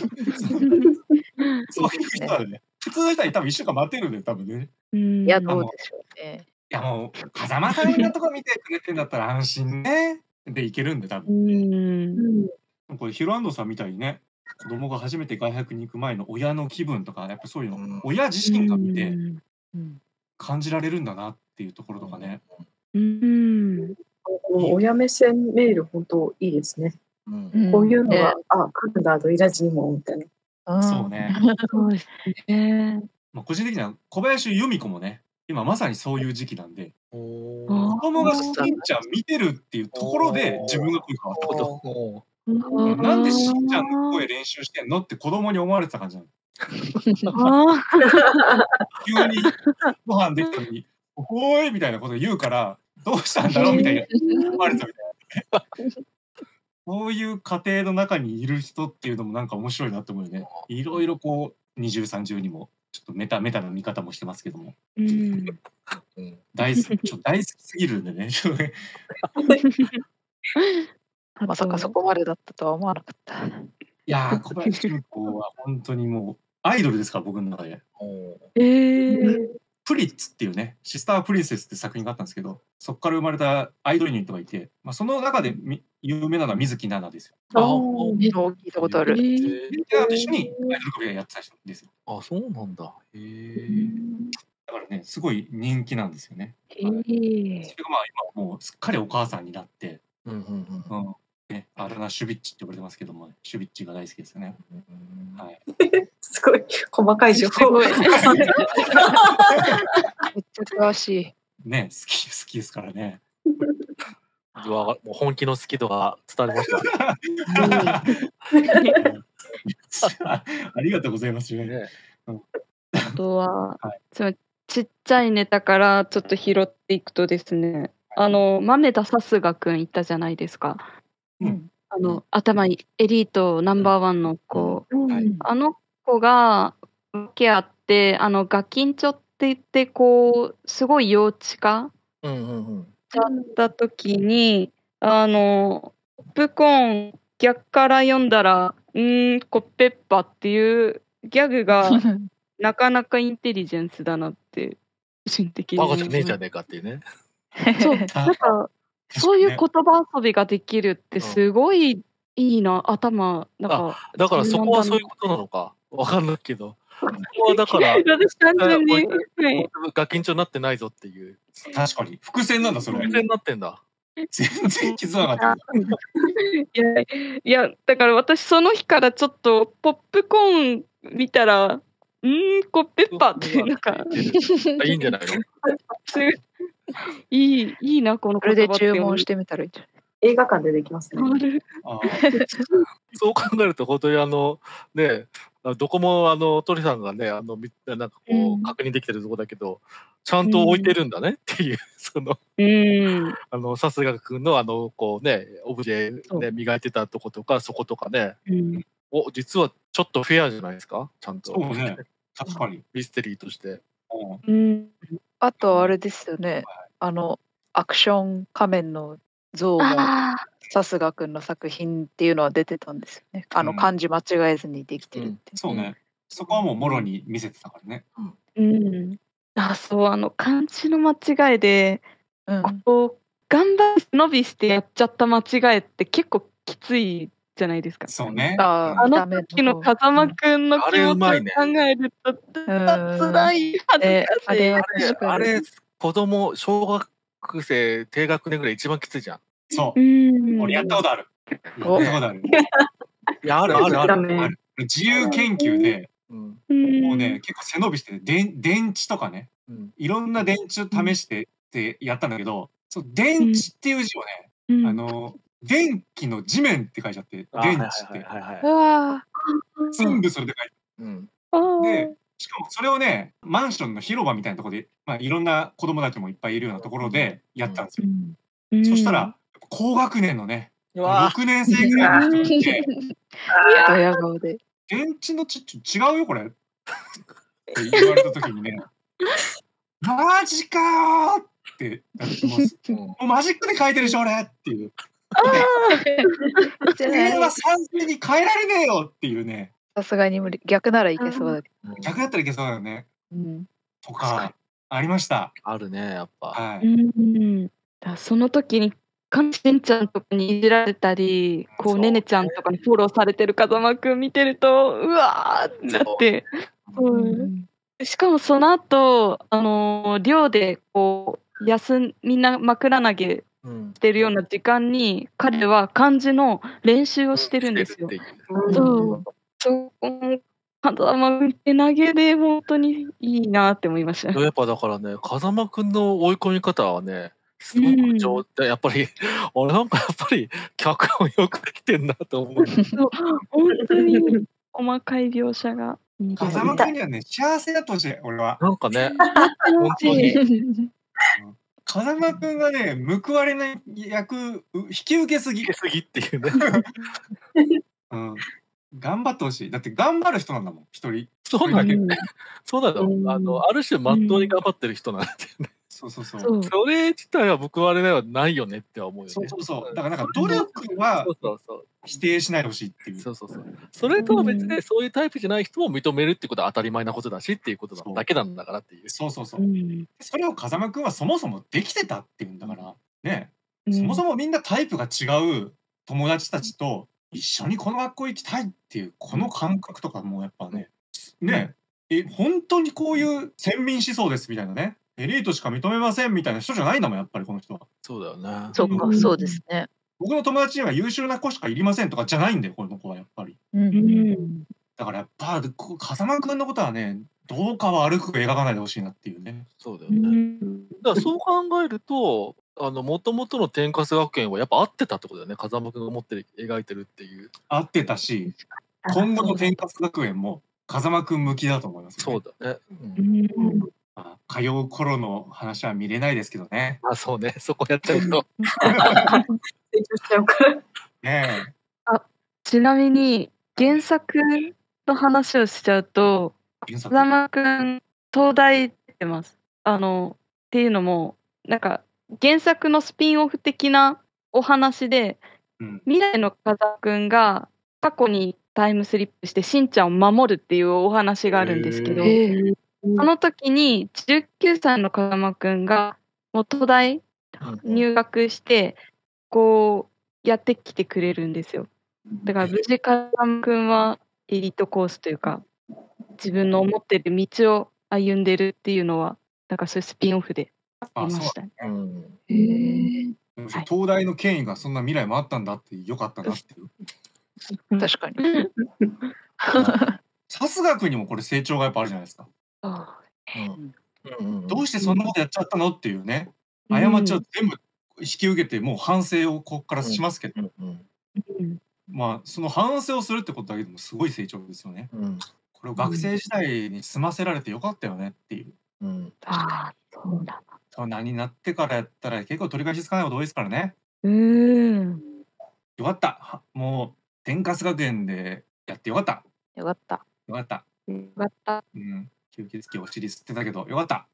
そういう人はね、普通の人は多分いっしゅうかん待てるんだよ、多分ね。 うんいや、どうでしょうね。 いやもう、風間さんのとこ見てくれてんだったら安心ね。でいけるんで、多う分。 ん。 これヒロアンドさんみたいにね、子供が初めて外泊に行く前の親の気分とか、やっぱそういうの、 うん親自身が見てうん。 感じられるんだなっていうところとかね。 うん。 この親目線メール、本当いいですね。 うんこういうのが、 ねあ、来るんだ、ドイラジにも、みたいな。 うんそうね。 そうですね。 まあ、個人的には小林由美子もね、今まさにそういう時期なんで、 おあ子供がしんちゃん見てるっていうところで自分が声変わったこと。 おーなんでしんちゃんの声練習してんのって子供に思われてた感じなの。 あ急にご飯できたのに、おーいみたいなこと言うから、どうしたんだろうみたいな思われてたみたいな。そういう家庭の中にいる人っていうのもなんか面白いなと思うよね。いろいろこう、二重三重にも、ちょっとメタメタな見方もしてますけども。 うん。 うん大好き、ちょ大好きすぎるんでね。ちょっとねまさかそこまでだったとは思わなかった。 いやー、小林由美子は本当にもう、アイドルですから、僕の中で。 おええ。 プリッツっていうね、シスタープリンセスって作品があったんですけど、そこから生まれたアイドルユニットがいて、まあ、その中でみ有名なのは水木奈々ですよ。 あお聞いたことある。 水木奈々と一緒にアイドルグループやってた人ですよ。 あ、そうなんだ。へえ。 だからね、すごい人気なんですよね。 ええ。 それがまあ今もうすっかりお母さんになって、 うんうんうんうんね、あだ名シュビッチって呼ばれてますけども、シュビッチが大好きですよね。 うんはい。 すごい細かい情報。 すごい。めっちゃ詳しい。 ね、好き好きですからね。 うわもう本気の好き度が伝わりました。 あありがとうございます。ね、 ねあとははい、 そのちっちゃいネタからちょっと拾っていくとですね、あの豆田さすがくんいたじゃないですか。 うんあの頭にエリートナンバーワンの子、 はいあの子が訳あってあのガキンチョって言ってこうすごい幼稚化うんうんうん。 しちゃった時にあのポップコーン逆から読んだらうーんコッペッパっていうギャグがなかなかインテリジェンスだなって個人的にバ思いますカじゃねえじゃねえかっていうね。 そうなんかそういう言葉遊びができるってすごいいいな、頭なんかだからそこはそういうことなのか。わかんないけど。そこはだから、 私単純に、 こいはいガキンチョになってないぞっていう。 確かに。伏線なんだ、それ。 伏線になってんだ。 全然気づかなかった。 いやいやだから私その日からちょっとポップコーン見たらうーんコッペッパってなんかあいいんじゃないの？ すごいいいいいなこのこれで言葉って思う注文してみたらいいんじゃない？ 映画館でできますね。 あーそう考えると本当にあのね、どこもあの鳥さんがねあのみなんかこう、 うん確認できてるとこだけど、ちゃんと置いてるんだねっていう、そのうんあのさすがくんのあのこうねオブジェそうね磨いてたとことかそことかね、 うんお実はちょっとフェアじゃないですか、ちゃんとそうね。確かに。 ミステリーとして。 うんうんあとあれですよね。あのアクション仮面の像もあさすがくんの作品っていうのは出てたんですよね。あのうん漢字間違えずにできてるって。 そうね。そこはもうもろに見せてたからね。 うんあそうあの漢字の間違いでうん。 こう頑張って伸びしてやっちゃった間違いって結構きついじゃないですか。 そうね。 ああのダメの時の方風間くんの気あれ持ちを考うまいねえると、 うん辛い、恥ねずかしい。 あれはあれ確かにあれ子供小学生低学年ぐらい一番きついじゃん。 そうう。 ん。 俺やったことある。やったおことある。 いやあるあるある。 ダメある。自由研究で、 うんうんもうね、結構背伸びして、でん電池とかね、 うんいろんな電池を試してってやったんだけど、そう電池っていう字をね、 うんあの、電気の地面って書いちゃって、 あ電池っはいて。 はいはいはうい。 わ全部それで書いてうんあーで、しかもそれをね、マンションの広場みたいなところで、まあ、いろんな子供たちもいっぱいいるようなところでやったんですよ。 うんそしたら、高学年のね、 うわろくねん生ぐらいの人がいて、 ードヤ顔で電池のちっち違うよこれって言われた時にね、マジかーってなってもうすうんもうマジックで書いてるでしょ俺っていう。 じゃ電話ないさんじに変えられねえよっていうね。 さすがに無理逆ならいけそうだけ逆だったらいけそうだよね。 ど、うん、 と確かかありました。 あるねやっぱ。 はい。 うん。だその時にかんしんちゃんとかにいじられたり、こそううねねちゃんとかにフォローされてる風間くん見てると、うわーってなって、うんしかもその後、あのー寮でこう休みな枕投げうんしてるような時間に彼は漢字の練習をしてるんですよ。 してるっていうそう。そこも風間くん手投げで本当にいいなって思いました。 やっぱだからね、風間くんの追い込み方はね、すごく上手、やっぱり、俺なんかやっぱり脚本よくできてんなと思う。 そう本当に細かい描写がいいです風間君にはね、幸せだってほしい、俺は。 なんかね、 本当に風間君がね、報われない役、う引き受けすぎ受け。すぎっていうね。 うん。頑張ってほしい。だって頑張る人なんだもん、一人。 そうなんだよ一人だね。そうなの。 うんあの、ある種まっとうに頑張ってる人なんだよね。 そうそうそう。 そうそれ自体は報われないはないよねって思うよね。 そうそうそう。だからなんか努力はそうそうそう。 否定しないでほしいっていう。 そうそうそう。それとは別で、そういうタイプじゃない人も認めるってことは当たり前なことだしっていうことそうだけなんだからっていう。 そうそうそうう。んそれを風間君はそもそもできてたっていうんだから、ね、 うんそもそもみんなタイプが違う友達たちと一緒にこの学校行きたいっていうこの感覚とかもやっぱね、ね、え本当にこういう先民思想ですみたいなね、エリートしか認めませんみたいな人じゃないんだもんやっぱりこの人は。 そうだよね。 そうか、 うんそうですね。 僕の友達には優秀な子しかいりませんとかじゃないんだよこの子はやっぱり。 うんうんだからやっぱこ風間君のことはね、どうかは悪く描かないでほしいなっていうね。 うそうだよね。 んだからそう考えると、あの、もともとの天カス学園はやっぱ合ってたってことだよね。風間くんが持ってる、描いてるっていう。 合ってたし、今後の天カス学園も風間くん向きだと思いますよね。 そうだね。う。 うんんまあ、通う頃の話は見れないですけどね。 あ、そうね。そこやっちゃうと。 成長しちゃうから。 ねちなみに原作の話をしちゃうと、 え、原作風間くん東大出てます。あのっていうのもなんか原作のスピンオフ的なお話で、 うん未来の風間くんが過去にタイムスリップしてしんちゃんを守るっていうお話があるんですけど、 へええその時にじゅうきゅうさいの風間くんがもう東大うん入学してこうやってきてくれるんですよ。だから無事風間くんはエリートコースというか自分の思ってる道を歩んでるっていうのはなんかそういうスピンオフでああ、そうりましたね。 うん。 ええでも東大の権威がそんな未来もあったんだってよかったなっていう。 確かに。 さすがくんにもこれ成長がやっぱあるじゃないですか。 あうんうんどうしてそんなことやっちゃったのっていうね、 うん過ちを全部引き受けてもう反省をここからしますけど、 うんうんうんまあその反省をするってことだけでもすごい成長ですよね。 うんこれを学生時代に済ませられてよかったよねっていう。 うん。 あーそうだ。 大人になってからやったら結構取り返しつかないこと多いですからね。 うーん。 よかった。はもう天カス学園でやってよかった。 よかった。 よかった。 よかった。 うん。吸血鬼お尻吸ってたけどよかった。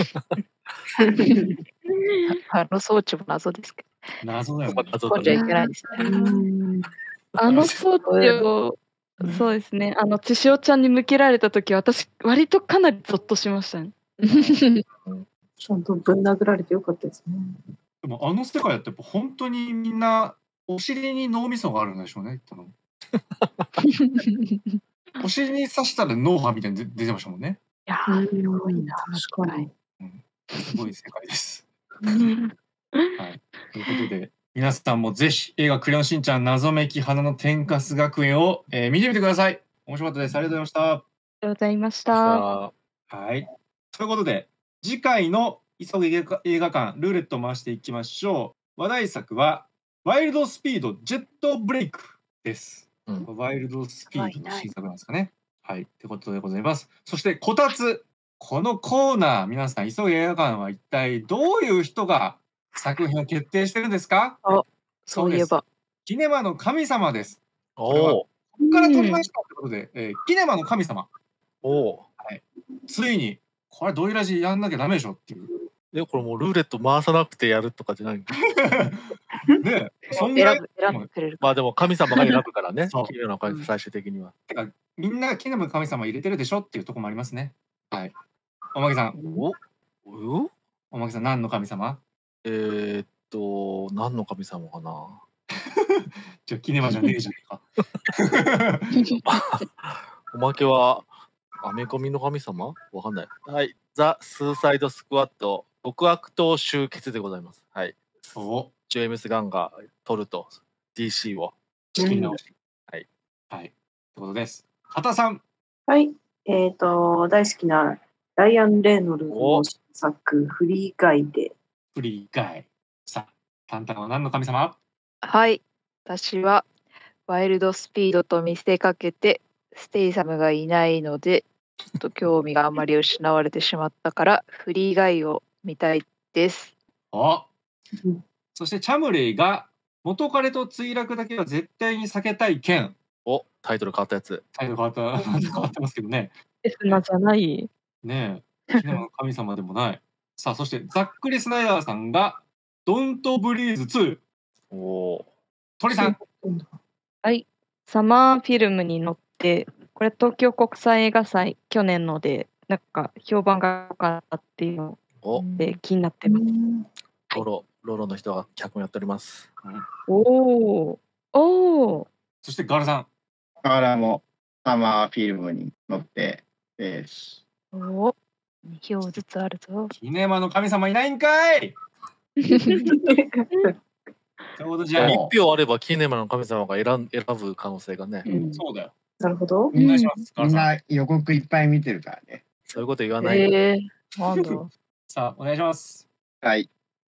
あの装置も謎ですけ謎だよね。 ど。飛んじゃいけないですね。 うんあの装置をそうですね。あの千代ちゃんに向けられた時私割とかなりゾッとしましたね。 ちゃんとぶん殴られてよかったですね。 でもあの世界ってやっぱ本当にみんなお尻に脳みそがあるんでしょうね。お尻に刺したら脳波みたいに出出てましたもんね。 いやー、すごいな。 確かに。 すごい世界です。はい。ということで、皆さんもぜひ映画クレヨンしんちゃん謎めき花の天カス学園を、えー見てみてください。面白かったです。ありがとうございました。 ありがとうございましじた。 ゃあ、 はい。ということで、次回の急げ映画映画館ルーレットを回していきましょう。話題作は、ワイルドスピードジェットブレイクです。 うんワイルドスピードの新作なんですかね。はい。ということでございます。そして、こたつ。このコーナー、皆さん、急げ映画館は一体どういう人が作品を決定してるんですか？ そういえば。 キネマの神様です。 おこれはおここから取りましたということで、えーキネマの神様。 おお。 ついに、これドイラジやんなきゃダメでしょっていう。 で、これもうルーレット回さなくてやるとかじゃない。 ねえ、そんぐらい選ぶ、選んでくれるかまあでも神様が選ぶからね。 そう綺麗な感じ、最終的には。 てか、みんながキネマの神様入れてるでしょっていうところもありますね。はい。おまけさん、 おおおまけさん、何の神様？ えー、っと、何の神様かな。 じゃあ、キネマじゃねえじゃねえか。 おまけは、アメコミの神様わかんない。はい。ザ・スーサイド・スクワット、極悪党集結でございます。はい。 お、 ジェームス・ガンが取ると、ディーシー を。 仕切り直し。 はい。 はい。ってことです。畑さん。 はい。えっ、と、大好きなライアン・レイノルズの新作、フリーガイで。 フリーガイ。さあ、タンタンは何の神様？ はい。私は、ワイルドスピードと見せかけて、ステイサムがいないので、ちょっと興味があまり失われてしまったから、フリーガイを見たいです。 お、そしてチャムレイが元彼と墜落だけは絶対に避けたい件。 お、タイトル変わったやつ。 タイトル変わった、変わってますけどね。 エスナじゃない。 ねえ、キネマの神様でもない。さあ、そしてザックリ・スナイダーさんがドントブリーズツー。 おお。 鳥さん。 はい。サマーフィルムに乗って、これ東京国際映画祭去年ので、なんか評判が良かったっていうのお、 で気になってます。 ロロ、ロロの人が脚本やっております。 おお。おお。 そしてガラさん。 ガラもサマーフィルムに乗ってです。 おお。に票ずつあるぞ。 キネマの神様いないんかい。ちょうどじゃあ、 一票あればキネマの神様が選ん選ぶ可能性がね。 うんそうだよ。 なるほど。 お願いします。ガみんラさん。 な予告いっぱい見てるからね。 そういうこと言わない。 ええー、なんだ。 さあ、お願いします。 はい。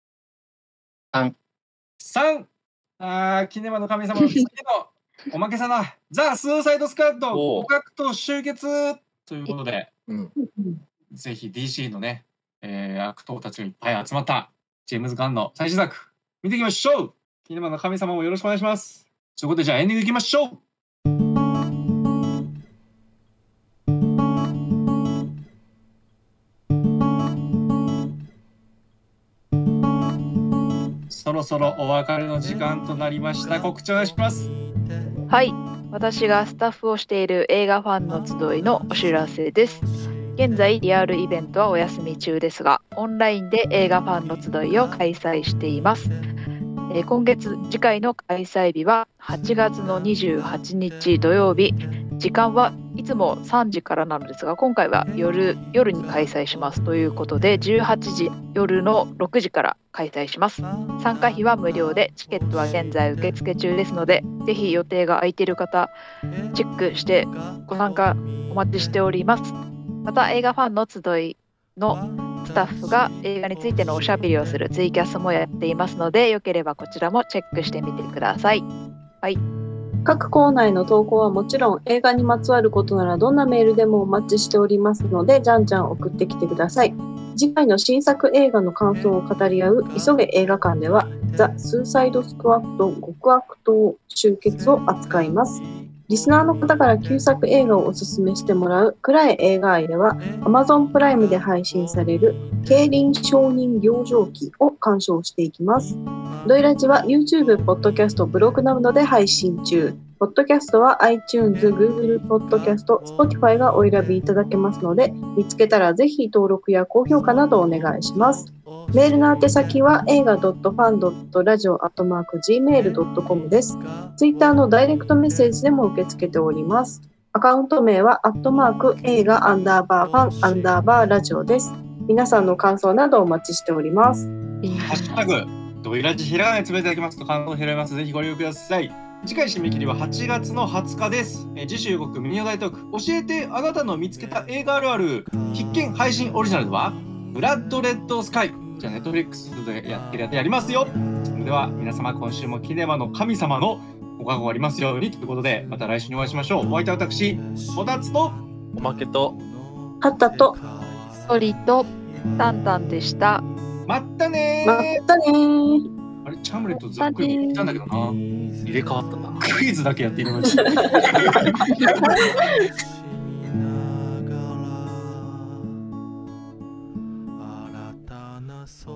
さん。あー、キネマの神様の次のおまけさんだ。ザ・スーサイド・スクワット、 おう極悪党集結ということで、 うん。 ぜひ ディーシー のね、えー悪党たちがいっぱい集まったジェームズ・ガンの最新作、見ていきましょう。キネマの神様もよろしくお願いします。ということで、じゃあエンディングいきましょう。そろそろお別れの時間となりました。告知お願いします。 はい。私がスタッフをしている映画ファンの集いのお知らせです。現在リアルイベントはお休み中ですが、オンラインで映画ファンの集いを開催しています。えー今月次回の開催日ははちがつのにじゅうはちにち土曜日。時間はいつもさんじからなのですが、今回は夜夜に開催しますということで、じゅうはちじ夜のろくじから開催します。参加費は無料で、チケットは現在受付中ですので、ぜひ予定が空いている方チェックしてご参加お待ちしております。また映画ファンの集いのスタッフが映画についてのおしゃべりをするツイキャスもやっていますので、よければこちらもチェックしてみてください。はい。 各コーナーへの投稿はもちろん、映画にまつわることならどんなメールでもお待ちしておりますので、じゃんじゃん送ってきてください。次回の新作映画の感想を語り合う急げ映画館では、ザ・スーサイド・スクワット極悪党集結を扱います。リスナーの方から旧作映画をおすすめしてもらう暗い映画愛では、Amazon プライムで配信される競輪承認養生記を鑑賞していきます。ドイラジは YouTube、ポッドキャスト、ブログなどで配信中。 ポッドキャストは iTunes、Google ポッドキャスト、Spotify がお選びいただけますので、見つけたらぜひ登録や高評価などお願いします。メールの宛先は映画 ファン ラジオ アットマーク ジーメール ドットコム です。Twitter のダイレクトメッセージでも受け付けております。アカウント名はアットマーク映画アンダーバーファンアンダーバーラジオです。皆さんの感想などお待ちしております。 ハッシュタグドイラジひらがなでつぶやいていただきますと感想を拾います。ぜひご利用ください。次回締め切りははちがつのはつかです。えー次週予告ミニオ大トーク教えてあなたの見つけた映画あるある必見配信オリジナルではブラッドレッドスカイじゃあネットフリックスでやってるやつやりますよ。それでは皆様今週もキネマの神様のご加護ありますようにということでまた来週にお会いしましょう。お相手は私おたつとおまけとはったとソリとタンタンでした。 まったねまー。 ったねー。 あれチャムレットざっくり言ったんだけどな。 入れ替わったな。 クイズだけやっているのに。 新たな空